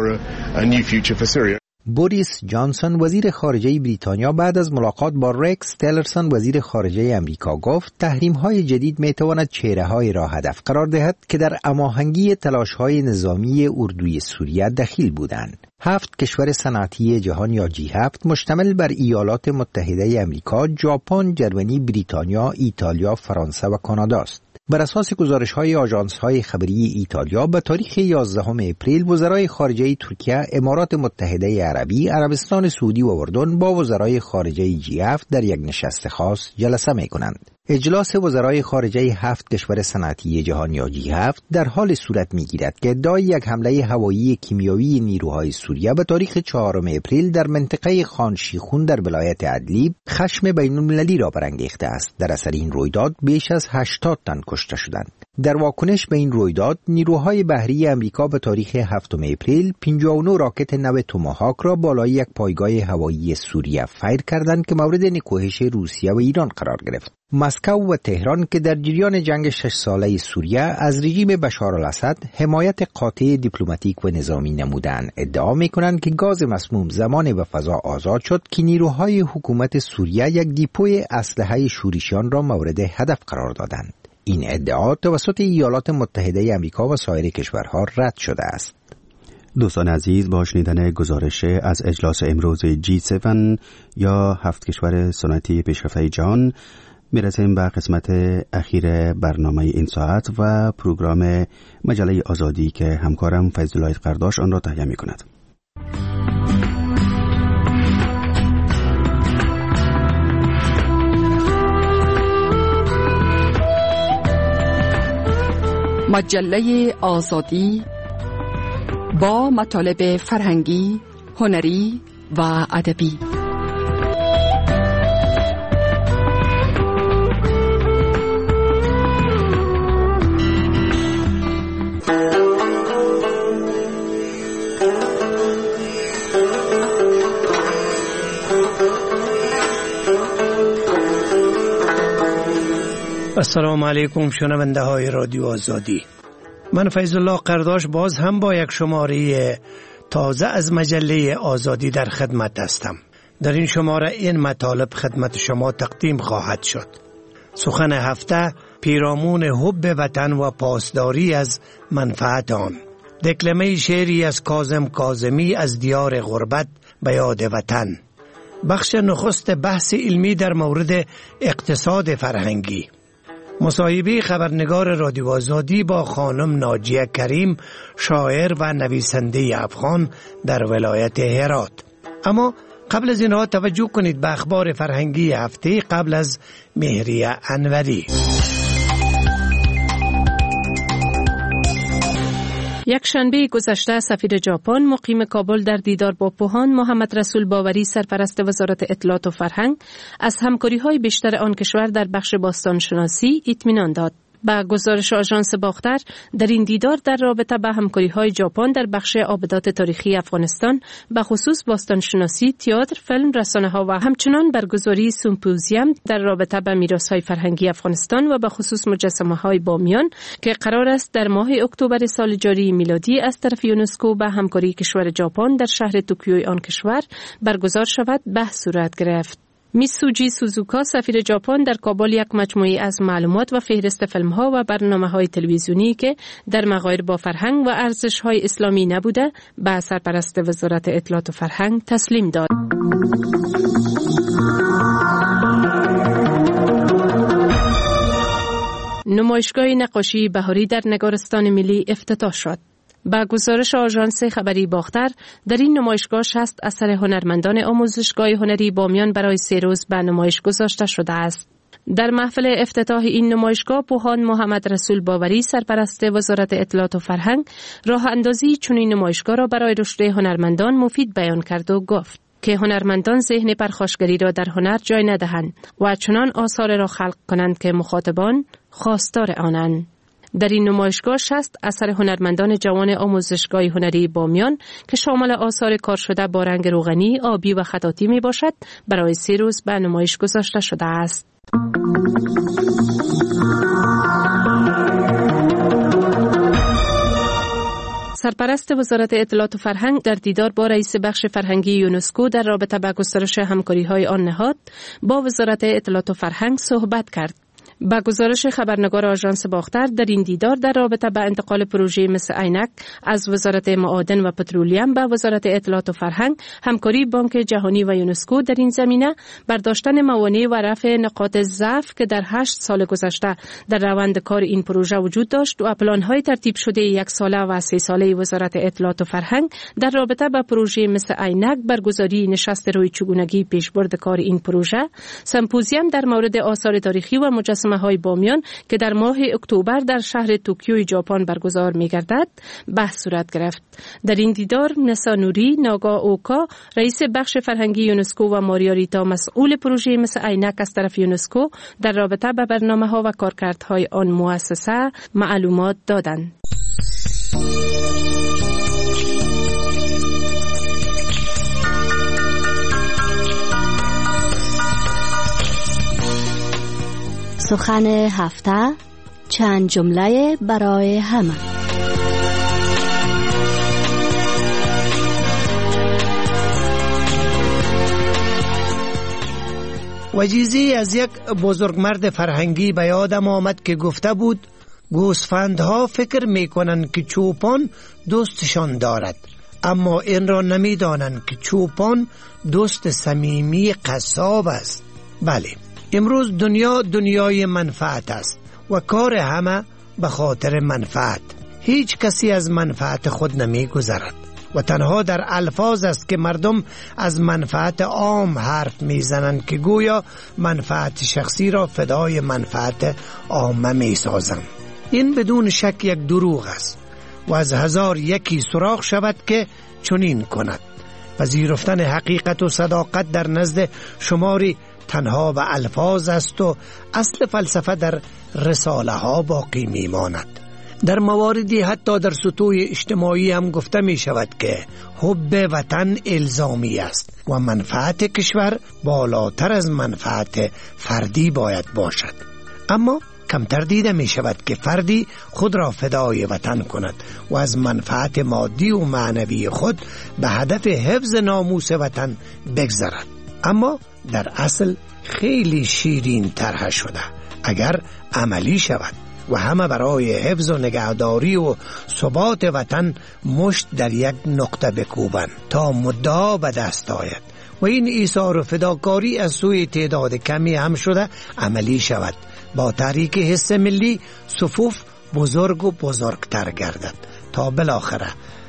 بوریس جانسون وزیر خارجه بریتانیا بعد از ملاقات با رکس تیلرسون وزیر خارجه امریکا گفت تحریم‌های جدید می‌تواند چهره‌های را هدف قرار دهد که در هماهنگی تلاش‌های نظامی اردوی سوریه دخیل بودند. 7 کشور صنعتی جهان یا G7 مشتمل بر ایالات متحده امریکا، ژاپن، جرمنی، بریتانیا، ایتالیا، فرانسه و کانادا است. بر اساس گزارش‌های آژانس‌های خبری ایتالیا به تاریخ 11 اپریل وزرای خارجه ترکیه، امارات متحده عربی، عربستان سعودی و اردن با وزرای خارجه G7 در یک نشست خاص جلسه می‌کنند. اجلاس وزرای خارجه 7 کشور صنعتی جهان یا G7 در حال صورت می‌گیرد که ادعای یک حمله هوایی کیمیاوی نیروهای سوریه به تاریخ 4 اپریل در منطقه خان شیخون در ولایت ادلیب خشم بین‌المللی را برانگیخته است. در اثر این رویداد بیش از 80 تن کشته شدند. در واکنش به این رویداد نیروهای بحری امریکا به تاریخ 7 اپریل 59 راکت نو توماهاک را بالای یک پایگاه هوایی سوریه فیر کردند که مورد نکوهش روسیه و ایران قرار گرفت. مسکو و تهران که در جریان جنگ 6 ساله سوریه از رژیم بشار الاسد حمایت قاطع دیپلماتیک و نظامی نمودند، ادعا می‌کنند که گاز مسموم زمان به فضا آزاد شد که نیروهای حکومت سوریه یک دیپوی اسلحه شورشیان را مورد هدف قرار دادند. این ادعا توسط ایالات متحده آمریکا و سایر کشورها رد شده است. دوستان عزیز، با شنیدن گزارش از اجلاس امروز G7 یا 7 کشور صنعتی پیشرفته جهان میرسیم به قسمت اخیر برنامه این ساعت و پروگرام مجله آزادی که همکارم فیض‌الله قرداش آن را تهیه می‌کند. مجله آزادی با مطالب فرهنگی، هنری و ادبی. السلام علیکم شنونده های رادیو آزادی. من فیض‌الله قرداش باز هم با یک شماره تازه از مجله آزادی در خدمت هستم. در این شماره این مطالب خدمت شما تقدیم خواهد شد. سخن هفته پیرامون حب وطن و پاسداری از منفعت آن. دکلمه شعری از کاظم کاظمی از دیار غربت به یاد وطن. بخش نخست بحث علمی در مورد اقتصاد فرهنگی. مصاحبه خبرنگار رادیو آزادی با خانم ناجیه کریم، شاعر و نویسنده افغان در ولایت هرات. اما قبل از اینها توجه کنید به اخبار فرهنگی هفته قبل از مهریه انوری. یک شنبه گذشته سفیر ژاپن مقیم کابل در دیدار با پوهان محمد رسول باوری سرپرست وزارت اطلاعات و فرهنگ از همکاری‌های بیشتر آن کشور در بخش باستانشناسی اطمینان داد. با گزارش آژانس باختر در این دیدار در رابطه با همکاری‌های ژاپن در بخش آبدات تاریخی افغانستان به خصوص باستانشناسی، تئاتر، فیلم، رسانه‌ها و همچنان برگزاری سمپوزیوم در رابطه با میراث‌های فرهنگی افغانستان و به خصوص مجسمه‌های بامیان که قرار است در ماه اکتبر سال جاری میلادی از طرف یونسکو با همکاری کشور ژاپن در شهر توکیو آن کشور برگزار شود بحث صورت گرفت. میسوجی سوزوکا سفیر ژاپن در کابل یک مجموعه از معلومات و فهرست فیلم‌ها و برنامه‌های تلویزیونی که در مغایر با فرهنگ و ارزش‌های اسلامی نبوده به سرپرست وزارت اطلاعات و فرهنگ تسلیم داد. نمایشگاه نقاشی بهاری در نگارستان ملی افتتاح شد. با گزارش آژانس خبری باختر در این نمایشگاه 60 اثر هنرمندان آموزشگاه هنری بامیان برای 3 روز به نمایش گذاشته شده است. در محفل افتتاح این نمایشگاه پوهان محمد رسول باوری سرپرست وزارت اطلاعات و فرهنگ راه اندازی چنین نمایشگاه را برای رشد هنرمندان مفید بیان کرد و گفت که هنرمندان ذهن پرخاشگری را در هنر جای ندهند و چنان آثار را خلق کنند که مخاطبان خواستار آنند. در این نمایشگاه 60 اثر هنرمندان جوان آموزشگاه هنری بامیان که شامل آثار کار شده با رنگ روغنی، آبی و خطاطی می باشد برای 3 روز به نمایش گذاشته شده است. سرپرست وزارت اطلاعات و فرهنگ در دیدار با رئیس بخش فرهنگی یونسکو در رابطه با گسترش همکاری‌های آن نهاد با وزارت اطلاعات و فرهنگ صحبت کرد. با گزارش خبرنگار آژانس باختر در این دیدار در رابطه با انتقال پروژه مثل عینک از وزارت معادن و پترولیم به وزارت اطلاعات و فرهنگ، همکاری بانک جهانی و یونسکو در این زمینه، برداشتن موانع و رفع نقاط ضعف که در 8 سال گذشته در روند کار این پروژه وجود داشت و پلان‌های ترتیب شده 1 ساله و 3 ساله وزارت اطلاعات و فرهنگ در رابطه با پروژه مثل عینک، برگزاری نشست روی چگونگی پیشبرد کار این پروژه، سمپوزیوم در مورد آثار تاریخی و مجسمه‌های بامیان که در ماه اکتبر در شهر توکیو ژاپن برگزار می‌گردد بحث صورت گرفت. در این دیدار نسا نوری، ناگا اوکا رئیس بخش فرهنگی یونسکو و ماریا ریتا مسئول پروژه مثل عینک از طرف یونسکو در رابطه با برنامه‌ها و کارکردهای آن مؤسسه معلومات دادند. سخن هفته، چند جمله برای همه. وجیزی از یک بزرگمرد فرهنگی به یادم آمد که گفته بود گوسفندها فکر میکنند که چوپان دوستشان دارد، اما این را نمیدانند که چوپان دوست صمیمی قصاب است. بله، امروز دنیای منفعت است و کار همه به خاطر منفعت. هیچ کسی از منفعت خود نمی گذرد و تنها در الفاظ است که مردم از منفعت عام حرف می زنند که گویا منفعت شخصی را فدای منفعت عامه می سازند. این بدون شک یک دروغ است و از 1001 سراغ شود که چنین کند. پذیرفتن حقیقت و صداقت در نزد شماری تنها به الفاظ است و اصل فلسفه در رساله ها باقی می ماند. در مواردی حتی در سطوح اجتماعی هم گفته می شود که حب وطن الزامی است و منفعت کشور بالاتر از منفعت فردی باید باشد. اما کمتر دیده می شود که فردی خود را فدای وطن کند و از منفعت مادی و معنوی خود به هدف حفظ ناموس وطن بگذرد. اما در اصل خیلی شیرین طرح شده اگر عملی شود و همه برای حفظ و نگهداری و ثبات وطن مشت در یک نقطه بکوبند تا مدعا به دست آید و این ایثار و فداکاری از سوی تعداد کمی هم شده عملی شود، با تحریک حس ملی صفوف بزرگ و بزرگتر گردد تا بالاخره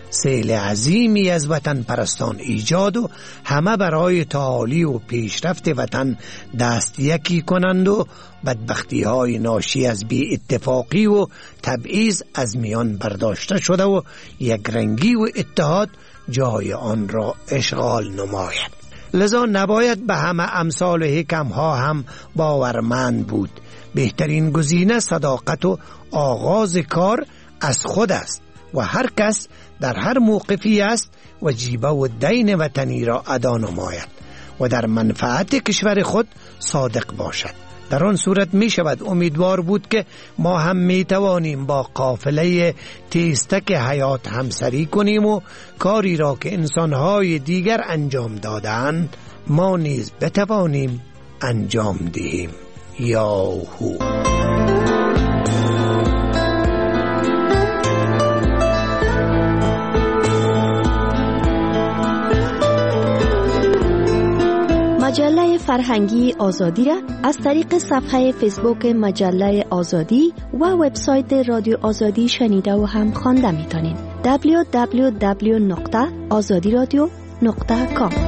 سیل عظیمی از وطن پرستان ایجاد و همه برای تعالی و پیشرفت وطن دست یکی کنند و بدبختی های ناشی از بی اتفاقی و تبعیض از میان برداشته شده و یک رنگی و اتحاد جای آن را اشغال نماید. لذا نباید به همه امثال حکم ها هم باورمند بود. بهترین گزینه صداقت و آغاز کار از خود است و هر کس در هر موقفی است وجیبه و دین وطنی را ادا نماید و در منفعت کشور خود صادق باشد. در آن صورت می شود امیدوار بود که ما هم می توانیم با قافله تیزتک حیات همسری کنیم و کاری را که انسانهای دیگر انجام دادند ما نیز بتوانیم انجام دهیم. یاهو. مجله فرهنگی آزادی را از طریق صفحه فیسبوک مجله آزادی و وبسایت رادیو آزادی شنیده و هم خوانده میتونید. www.azadiradio.com.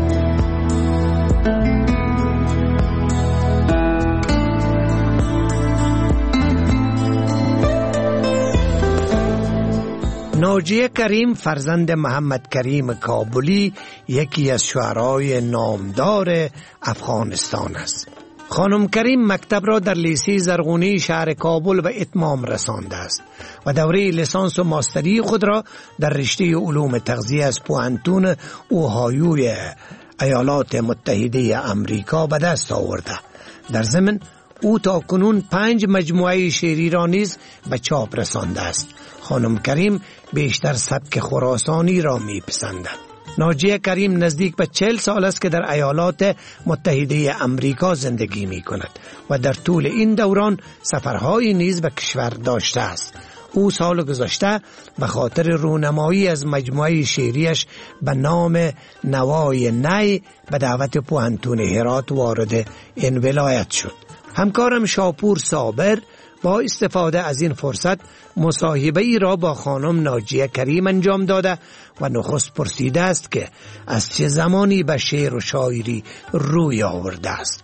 ناجیه کریم فرزند محمد کریم کابلی یکی از شاعرای نامدار افغانستان است. خانم کریم مکتب را در لیسه زرغونی شهر کابل به اتمام رسانده است و دوره لیسانس و ماستری خود را در رشته علوم تغذیه از پوهنتون اوهایوی ایالات متحده امریکا به دست آورده. در ضمن او تا کنون 5 مجموعه شعری را نیز به چاپ رسانده است. خانم کریم بیشتر سبک خراسانی را میپسندد. ناجیه کریم نزدیک به 40 سال است که در ایالات متحده امریکا زندگی می کند و در طول این دوران سفرهایی نیز به کشور داشته است. او سال گذشته به خاطر رونمایی از مجموعه شعریش به نام نوای نی به دعوت پوهنتون هرات وارد این ولایت شد. همکارم شاپور صابر با استفاده از این فرصت مصاحبه ای را با خانم ناجیه کریم انجام داده و نخست پرسیده است که از چه زمانی به شعر و شاعری روی آورده است.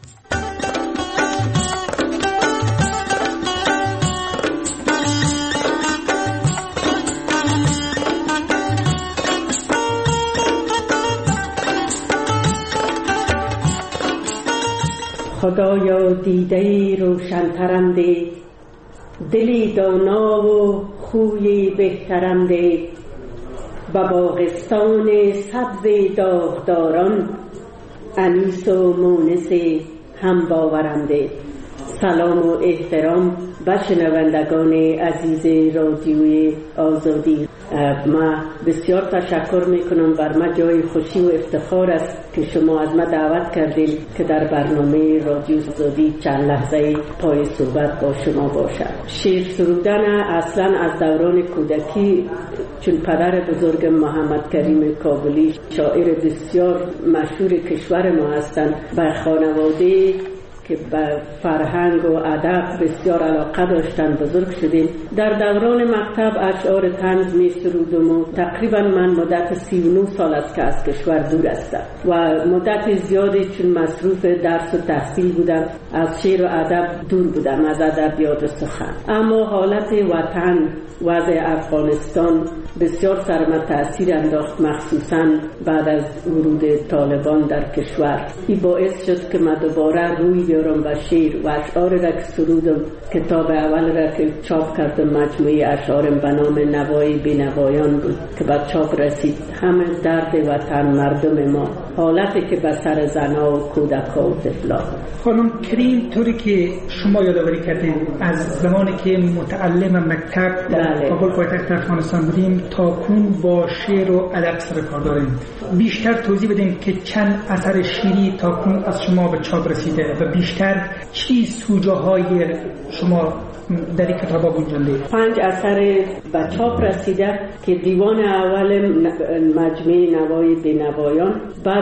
خدایا دیده روشن‌ترم ده، دلی دانا و خوی بهترم ده، به باغستان سبز داغداران انیس و مونس هم باورم ده. سلام و احترام به شنوندگان عزیز رادیوی آزادی. ما بسیار تشکر میکنم. بر ما جای خوشی و افتخار است که شما از ما دعوت کردید که در برنامه رادیو آزادی چند لحظه پای صحبت با شما باشد. شعر سرودن اصلا از دوران کودکی، چون پدر بزرگ محمد کریم کابلی شاعر بسیار مشهور کشور ما هستند، بر خانواده که به فرهنگ و ادب بسیار علاقه داشتن بزرگ شدیم. در دوران مکتب اشعار طنز می سرودم و تقریبا من مدت 39 سال است که از کشور دور هستم و مدت زیادی چون مصروف درس و تحصیل بودم از شعر و ادب دور بودم، از ادبیات و سخن. اما حالت وطن، وضع افغانستان بسیار سرم تأثیر انداخت، مخصوصا بعد از ورود طالبان در کشور. این باعث شد که من دوباره روی بیارم و شعر و اشعار را که سرودم. کتاب اول را که چاپ کردم مجموعه اشعارم به نام نوای بینوایان بود که به چاپ رسید. همه درد وطن، مردم ما، حالتی که به سر زنا و کودکا و طفلا. خانم کریم، طوری که شما یادآوری کردین از زمانی که متعلم مکتب در کابل پایتخت افغانستان بودیم تا کنون با شعر و ادب سر کار داریم. بیشتر توضیح بدین که چند اثر شعری تا کنون از شما به چاپ رسیده و بیشتر چی سوژه‌های شما در این کتابا گنجانده؟ 5 اثر به چاپ رسیده که دیوان اول مجموعه نوای بینوایان، بعد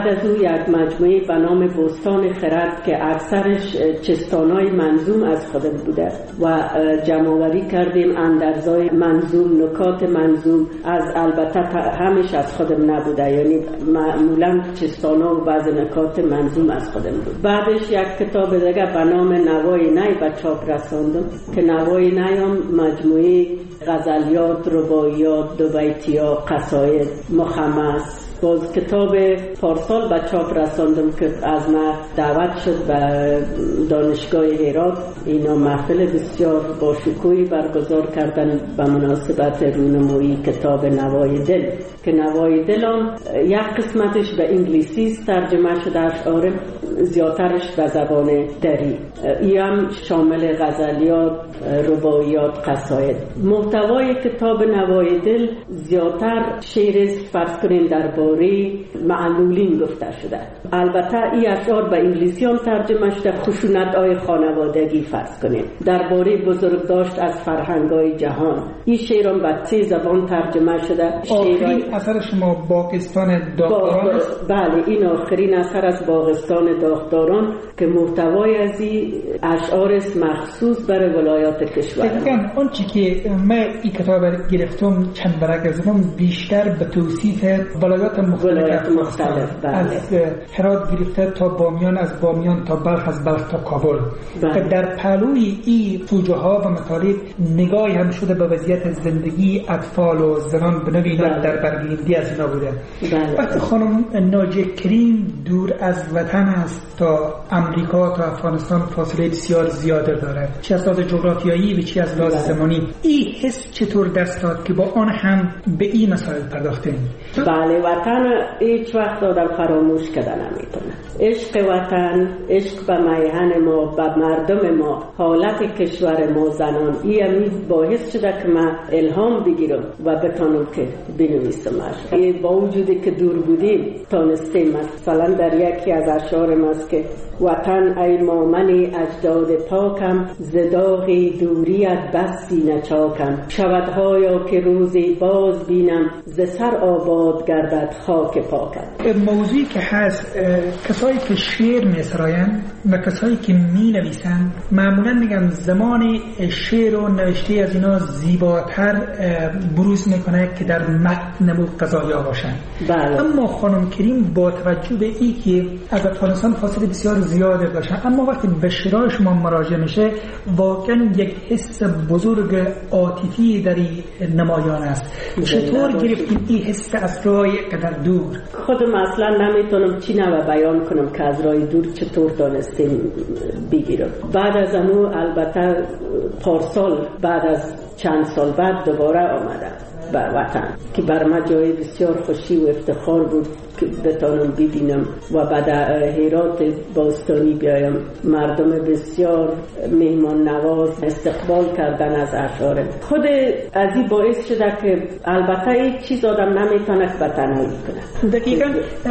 بعد از او یک مجموعه به نام بستان خرد که اکثرش چستانای منظوم از خودم بوده و جمع‌آوری کردیم اندرزای منظوم، نکات منظوم، از البته همش از خودم نبوده، یعنی معمولا چستانا و بعض نکات منظوم از خودم بود. بعدش یک کتاب دیگه به نام نوای نی به چاپ رساندم که نوای نی هم مجموعه غزلیات، رباعیات، دوبیتی‌ها، قصاید، مخمس. باز کتاب پارسال به چاپ رساندم که از من دعوت شد به دانشگاه هرات. اینا محفل بسیار با شکوهی برگزار کردن به مناسبت رونمایی کتاب نوای دل که نوای دل هم یک قسمتش به انگلیسی ترجمه شده، اشعار زیادترش به زبان دری. این هم شامل غزلیات، رباعیات، قصاید. محتوای کتاب نوای دل زیادتر شعر فرض کنین درباره معلولین گفته شده. البته این اشعار به انگلیسی هم ترجمه شده، خشونت‌های خانوادگی فرض کنین، درباره بزرگداشت از فرهنگ‌های جهان. این شعر هم به 3 زبان ترجمه شده. آخرین اثر شما باغستان داغداران؟ بله، این آخرین اثر از باغستان داغداران که محتوای از این اشعار است مخصوص برای ولایات کشور. دقیقاً آنچه که من این کتاب گرفتم چند برگ از اون بیشتر به توصیف ولایات مختلف از هرات گرفته تا بامیان، از بامیان تا بلخ، از بلخ تا کابل. در پهلوی این توجه ها و مطالب نگاهی هم شده به وضعیت زندگی اطفال و زنان به نوعی در برگیرنده از اینا بوده. وقتی خانم ناجیه کریم دور از وطن است تا امریکا تا افغانستان فاصله بسیار زیاده داره، چه از لحاظ جغرافیایی و چه از لحاظ زمانی، این حس چطور دست داد که با آن هم به این مسائل پرداختین؟ بله، وطن هیچ وقت آدم فراموش کردن نمیتونه. عشق وطن، عشق به میهن ما، به مردم ما، حالت کشور ما زنان، این باعث شده که من الهام بگیرم و بتونم که بنویسمش. با وجودی که دور بودیم تانستیم. مثلا در یکی از اشعار ماست که وطن ای مامن اجداد پاکم، ز داغ دوریت بس سینه چاکم، شودهایا که روزی باز بینم، ز سر آباد گردد خاک پاکم. موضوعی که هست کسایی که شعر میسراین و کسایی که می نویسن معمولا میگن زمان شعر و نوشته از اینا زیباتر بروز میکنه که در متن و قضایا باشن. بله. اما خانم کریم با توجه به این که از افغانستان فاصله بسیار زیاده داشتن، اما وقتی به شعرهای شما مراجعه میشه واقعا یک حس بزرگ عاطفی در این نمایان است. چطور گرفتیم این حس از راه قدر دور؟ خودم اصلا نمیتونم چی نوع بیان کنم که از راه دور چطور دانستیم بگیرم. بعد از اونو البته پارسال بعد از چند سال بعد دوباره آمدم به وطن که بر من جای بسیار خوشی و افتخار بود که بتانم ببینم و بعد هرات باستانی بیایم. مردم بسیار مهمان نواز استقبال کردن از اشعارم. خود از این باعث شده که البته یک چیز آدم نمیتونه که بتنهایی کنه. دقیقاً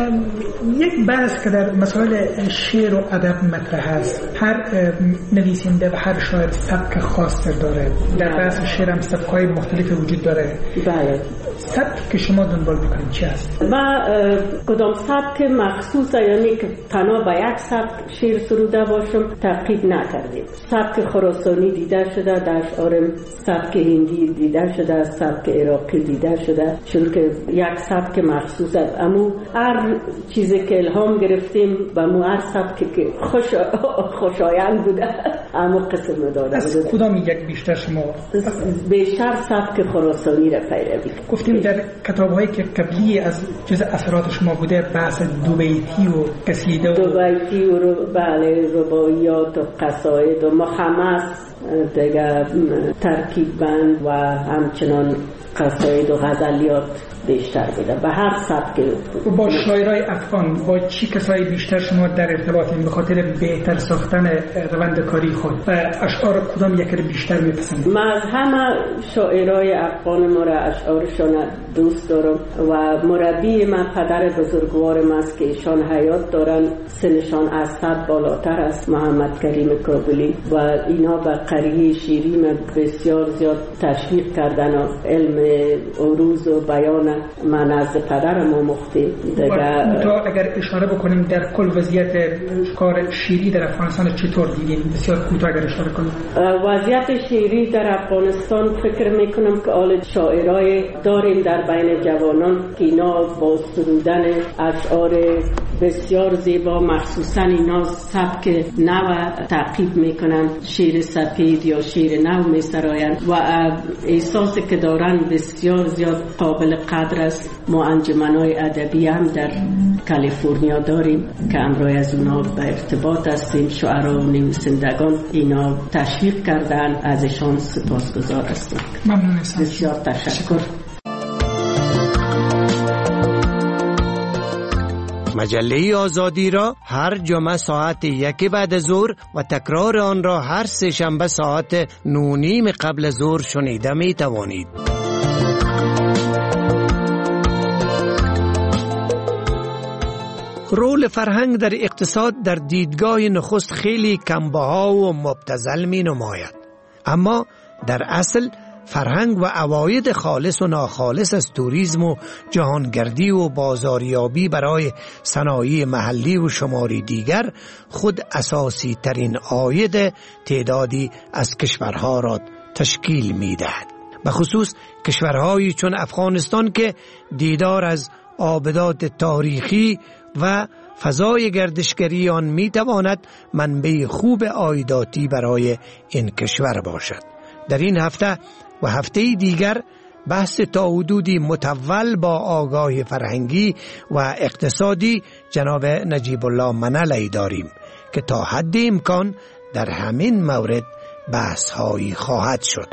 یک بحث که در مسائل شعر و ادب مطرح است، هر نویسنده و هر شاعر سبک خاص داره. در بحث شعر هم سبک‌های مختلف وجود داره. بله. سبک که شما دنبال میکنید چی است؟ ما کدام سبک مخصوصه، یعنی که تنها به یک سبک شعر سروده باشم تعقیب نکردیم. سبک خراسانی دیده شده در اشعارم، سبک هندی دیده شده، سبک عراقی دیده شده، چون که یک سبک مخصوص است. اما هر چیزی که الهام گرفتیم و مو هر سبکی که خوشایند بوده اما قسم داده. از کدام یک بیشتر شما؟ بیشتر سبک خراسانی را پیروی. گفتیم در کتاب‌هایی که قبلی از جزء اثرات شما بوده بحث دوبیتی و قصیده و دوبیتی و بله، رباعیات و قصاید و مخمس دیگه، ترکیب بند و همچنان قصاید و غزلیات بیشتر بوده. به هر سبک. با شاعرای افغان با چی کسایی بیشتر شما در ارتباطین به خاطر بهتر ساختن روند کاری خود و اشعار کدام یک رو بیشتر میپسندید؟ من همه شاعرای افغان ما را اشعارشان دوست دارم و مربی من پدر بزرگوارم است که ایشان حیات دارن، سنشان از 100 بالاتر است، محمد کریم کابلی، و اینا به قریه شیری من بسیار زیاد تشویق کردن و علم عروض و بیان من از پدرم آموختیم. اگر اشاره بکنیم در کل وضعیت کار شیری در افغانستان چطور دیدیم؟ بسیار کوتاه اگر اشاره کنیم. وضعیت شیری در افغانستان فکر میکنم که آل شاعرای داریم در بین جوانان که اینا با سرودن اشعار بسیار زیبا، مخصوصا اینا سبک نو تعقیب میکنن، شعر سپید یا شعر نو میسراین و احساسی که دارن بسیار زیاد قابل قدر است. ما انجمنهای ادبی هم در کالیفرنیا داریم که امروز از اونا به ارتباط هستیم. شعرا و نویسندگان اینا تشویق کردن، ازشان سپاسگزار هستم. ممنون. بسیار تشکر. مجله آزادی را هر جمعه ساعت 1 بعد ظهر و تکرار آن را هر سه شنبه ساعت 9:30 قبل ظهر شنیده می توانید. رول فرهنگ در اقتصاد در دیدگاه نخست خیلی کمبها و مبتذل می نماید، اما در اصل فرهنگ و عواید خالص و ناخالص از توریسم و جهانگردی و بازاریابی برای صنایع محلی و شماری دیگر خود اساسی ترین عاید تعدادی از کشورها را تشکیل می دهد. به خصوص کشورهایی چون افغانستان که دیدار از آبدات تاریخی و فضای گردشگری آن می تواند منبع خوب عایداتی برای این کشور باشد. در این هفته و هفته دیگر بحث تا حدودی متول با آگاهی فرهنگی و اقتصادی جناب نجیب الله منلی داریم که تا حد امکان در همین مورد بحث هایی خواهد شد.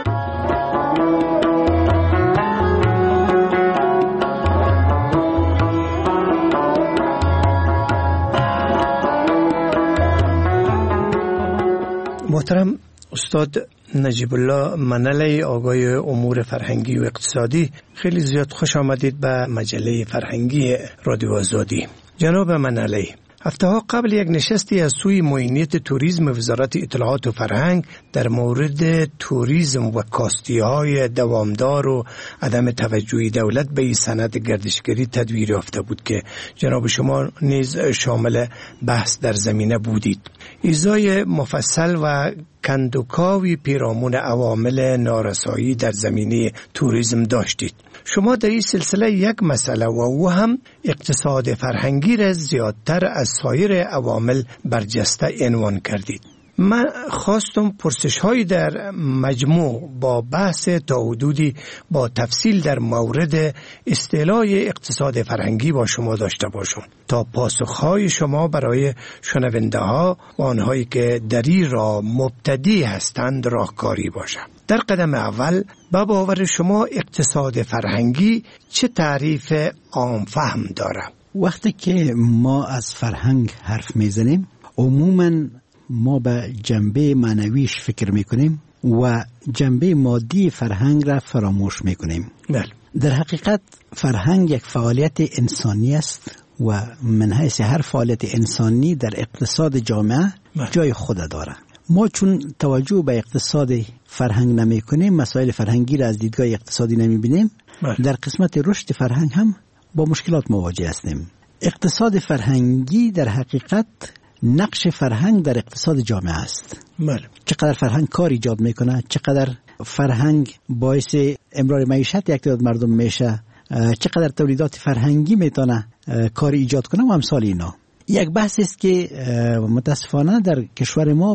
محترم استاد نجیب الله منلی، آقای امور فرهنگی و اقتصادی، خیلی زیاد خوش آمدید به مجله فرهنگی رادیو آزادی. جناب منلی، هفته‌ها قبل یک نشستی از سوی معینیت توریسم وزارت اطلاعات و فرهنگ در مورد توریسم و کاستی‌های دوامدار و عدم توجهی دولت به این صنعت گردشگری تدویر یافته بود که جناب شما نیز شامل بحث در زمینه بودید. ایزای مفصل و کندوکاوی پیرامون عوامل نارسایی در زمینه توریسم داشتید. شما در این سلسله یک مسئله و او هم اقتصاد فرهنگی را زیادتر از سایر عوامل برجسته عنوان کردید. من خواستم پرسش‌هایی در مجموع با بحث تا حدودی با تفصیل در مورد اصطلاح اقتصاد فرهنگی با شما داشته باشم تا پاسخ‌های شما برای شنونده‌ها و آنهایی که در این راه مبتدی هستند راهکاری باشد. در قدم اول با باور شما اقتصاد فرهنگی چه تعریف عام فهم دارد؟ وقتی که ما از فرهنگ حرف میزنیم عموماً ما به جنبه معنویش فکر میکنیم و جنبه مادی فرهنگ را فراموش میکنیم. در حقیقت فرهنگ یک فعالیت انسانی است و من حیث هر فعالیت انسانی در اقتصاد جامعه جای خود داره. ما چون توجه به اقتصاد فرهنگ نمی کنیم، مسائل فرهنگی را از دیدگاه اقتصادی نمی بینیم، در قسمت رشد فرهنگ هم با مشکلات مواجه هستیم. اقتصاد فرهنگی در حقیقت نقش فرهنگ در اقتصاد جامعه است. چقدر فرهنگ کار ایجاد میکنه، چقدر فرهنگ باعث امرار معیشت یک تعداد مردم میشه، چقدر تولیدات فرهنگی میتونه کار ایجاد کنه و امثال اینا. یک بحث است که متاسفانه در کشور ما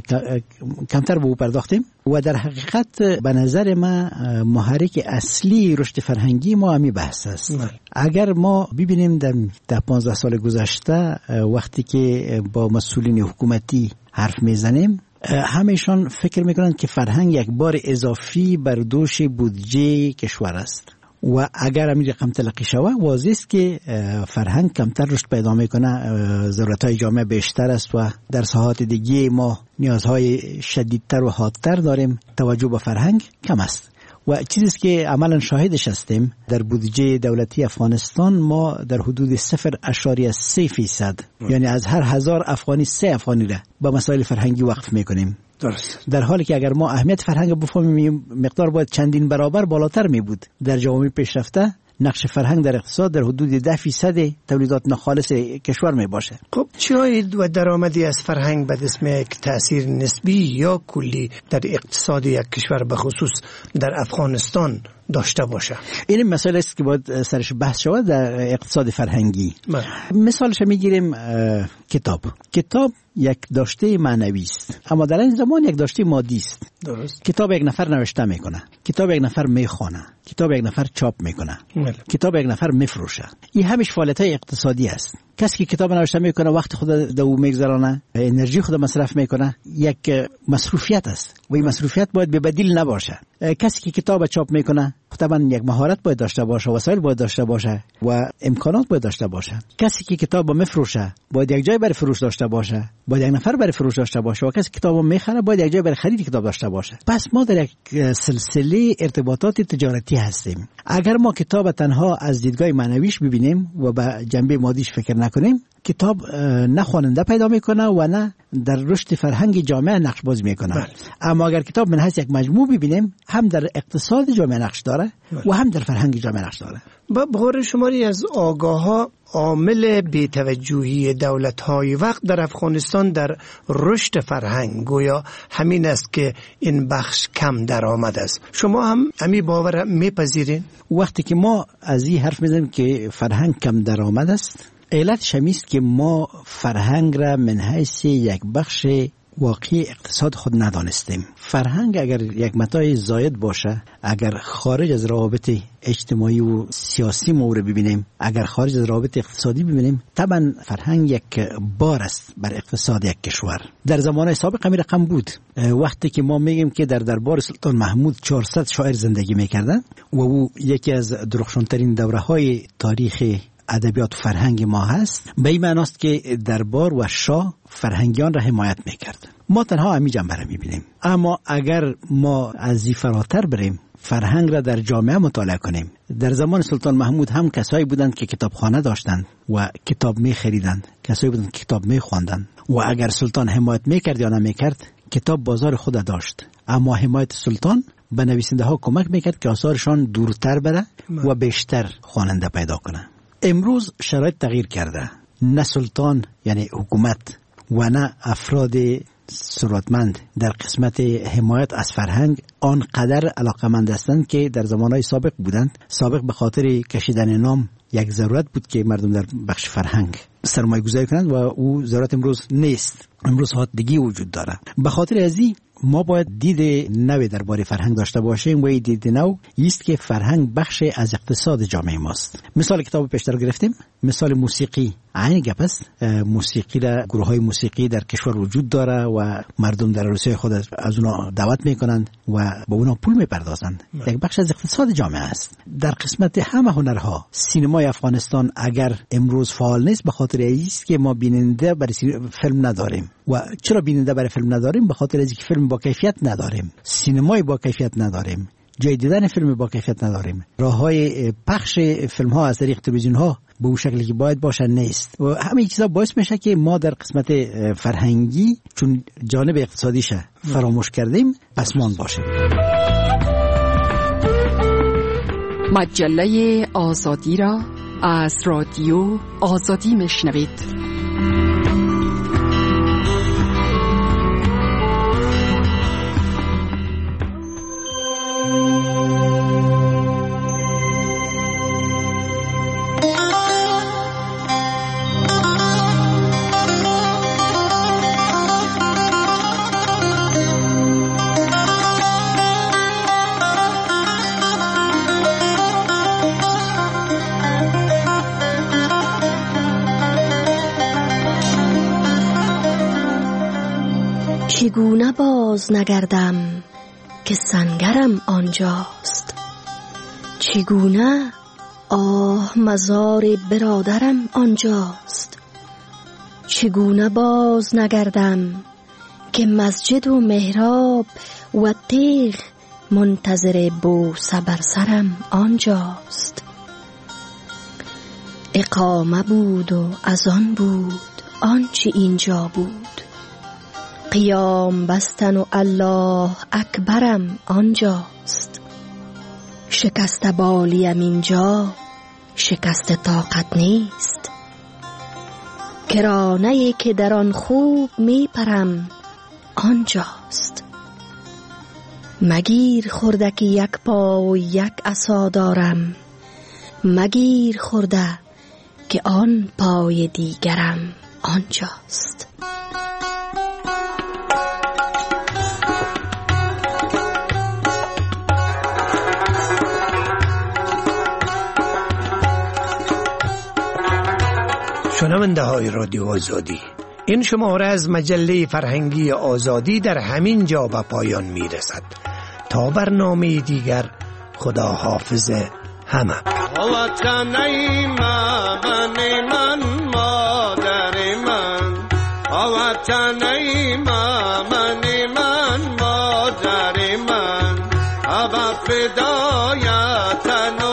کمتر به او پرداختیم و در حقیقت به نظر ما محرک اصلی رشد فرهنگی ما همین بحث است. اگر ما ببینیم در 15 سال گذشته وقتی که با مسئولین حکومتی حرف میزنیم، همه‌شان فکر میکنند که فرهنگ یک بار اضافی بر دوش بودجه کشور است و اگر همین رقم تلقی شود واضح است که فرهنگ کمتر رشد پیدا میکنه، ضرورت‌های جامعه بیشتر است و در ساحات دیگه ما نیازهای شدیدتر و حادتر داریم، توجه به فرهنگ کم است و چیزی که عملا شاهدش هستیم در بودجه دولتی افغانستان ما در حدود 0.3% یعنی از هر 1000 افغانی 3 افغانی را به مسائل فرهنگی وقف میکنیم درست. در حالی که اگر ما اهمیت فرهنگ بفهمیم مقدار باید چندین برابر بالاتر می بود. در جوامع پیشرفته نقش فرهنگ در اقتصاد در حدود 10% تولیدات ناخالص کشور می باشه. خب چه عاید و درآمدی از فرهنگ به دست میاد که تأثیر نسبی یا کلی در اقتصاد یک کشور به خصوص در افغانستان داشته باشه؟ این مسئله است که باید سرش بحث شود در اقتصاد فرهنگی. مثالش میگیریم کتاب یک داشته معنوی است، اما در این زمان یک داشته مادی است. درست. کتاب یک نفر نوشته میکنه، کتاب یک نفر میخونه، کتاب یک نفر چاپ میکنه، کتاب یک نفر میفروشه. این همش فعالیت‌های اقتصادی است. کسی که کتاب نوشته میکنه وقت خود در او میگذرانه، انرژی خود مصرف میکنه، یک مصروفیت است و این مصروفیت باید به بدیل نباشه. کسی که کتاب چاپ میکنه طبعا یک مهارت باید داشته باشه، وسایل باید داشته باشه و امکانات باید داشته باشه. کسی که کتاب میفروشه باید یک جای برای فروش داشته باشه، باید یک نفر برای فروش داشته باشه و کسی کتابو میخره باید یک جای برای خرید کتاب داشته باشه. پس ما در یک سلسله ارتباطات تجارتی هستیم. اگر ما کتاب تنها از دیدگاه معنویش ببینیم و به جنبه مادیش فکر نکنیم، کتاب نه خواننده پیدا میکنه و نه در رشد فرهنگ جامعه نقش بازی میکنه. اما اگر کتاب من حیث یک مجموع ببینیم، هم در اقتصاد جامعه نقش داره و هم در فرهنگ جامعه نقش داره. با بغور شماری از آگاه‌ها عامل بی‌توجهی دولت‌های وقت در افغانستان در رشد فرهنگ گویا همین است که این بخش کم درآمد است. شما هم همین باور میپذیرین؟ وقتی که ما از این حرف میزنیم که فرهنگ کم درآمد است، علتش همیست که ما فرهنگ را من حیث یک بخش واقعی اقتصاد خود ندانستیم. فرهنگ اگر یک متاع زاید باشه، اگر خارج از روابط اجتماعی و سیاسی ما رو ببینیم، اگر خارج از روابط اقتصادی ببینیم، طبعا فرهنگ یک بار است بر اقتصاد یک کشور. در زمانه سابق همین رقم بود. وقتی که ما میگیم که در دربار سلطان محمود 400 شاعر زندگی میکردن و او یکی از درخشانترین دوره‌های تاریخ ادبیات و فرهنگ ما هست، به این معنی است که دربار و شاه فرهنگیان را حمایت میکرد. ما تنها همین جنبه را میبینیم. اما اگر ما از این فراتر بریم، فرهنگ را در جامعه مطالعه کنیم، در زمان سلطان محمود هم کسایی بودند که کتابخانه داشتند و کتاب میخریدند، کسایی بودند که کتاب میخواندند و اگر سلطان حمایت میکرد یا نمیکرد، کتاب بازار خود داشت. اما حمایت سلطان به نویسنده ها کمک میکرد که آثارشان دورتر بره و بیشتر خواننده پیدا کنه. امروز شرایط تغییر کرده. نه سلطان یعنی حکومت و نه افراد ثروتمند در قسمت حمایت از فرهنگ آنقدر علاقمند هستند که در زمانهای سابق بودند. سابق به خاطر کشیدن نام یک ضرورت بود که مردم در بخش فرهنگ سرمایه گذاری کنند و او ضرورت امروز نیست. امروز حادثگی وجود داره. به خاطر ازی ما باید دید نوی درباره فرهنگ داشته باشیم و این دید نو است که فرهنگ بخش از اقتصاد جامعه ماست. مثال کتاب پیشتر گرفتیم، مثال موسیقی عین گپ است. موسیقی را گروه‌های موسیقی در کشور وجود داره و مردم در عروسی خود از اونا دعوت میکنند و به اونا پول میپردازند. یک بخش از اقتصاد جامعه است. در قسمت همه هنرها، سینمای افغانستان اگر امروز فعال نیست به خاطر است که ما بیننده برای فیلم نداریم. و چرا بیننده برای فیلم نداریم؟ به خاطر اینکه فیلم با کیفیت نداریم، سینمای با کیفیت نداریم، جای دیدن فیلم با کیفیت نداریم، راههای پخش فیلم ها از طریق تلویزیون ها به اون شکلی که باید باشه نیست. و همه چیزا باعث میشه که ما در قسمت فرهنگی چون جانب اقتصادیشه فراموش کردیم پسماند باشیم. مجله آزادی را از رادیو آزادی میشنوید. چگونه باز نگردم که سنگرم آنجاست، چگونه مزار برادرم آنجاست، چگونه باز نگردم که مسجد و محراب و تیغ منتظر بوسه بر سرم آنجاست. اقامه بود و از آن بود آنچه اینجا بود، قیام بستن و الله اکبرم آنجاست. شکست بالیم اینجا شکست طاقت نیست. کرانه‌ای که در آن خوب می پرم آنجاست. مگیر خورده که یک پا و یک عصا دارم، مگیر خورده که آن پای دیگرم آنجاست. شنونده های رادیو آزادی، این شماره از مجله فرهنگی آزادی در همین جا به پایان می رسد. تا برنامه دیگر، خدا حافظ همه. وطنی من مادر من، وطنی من مادر من، ابا فدایتن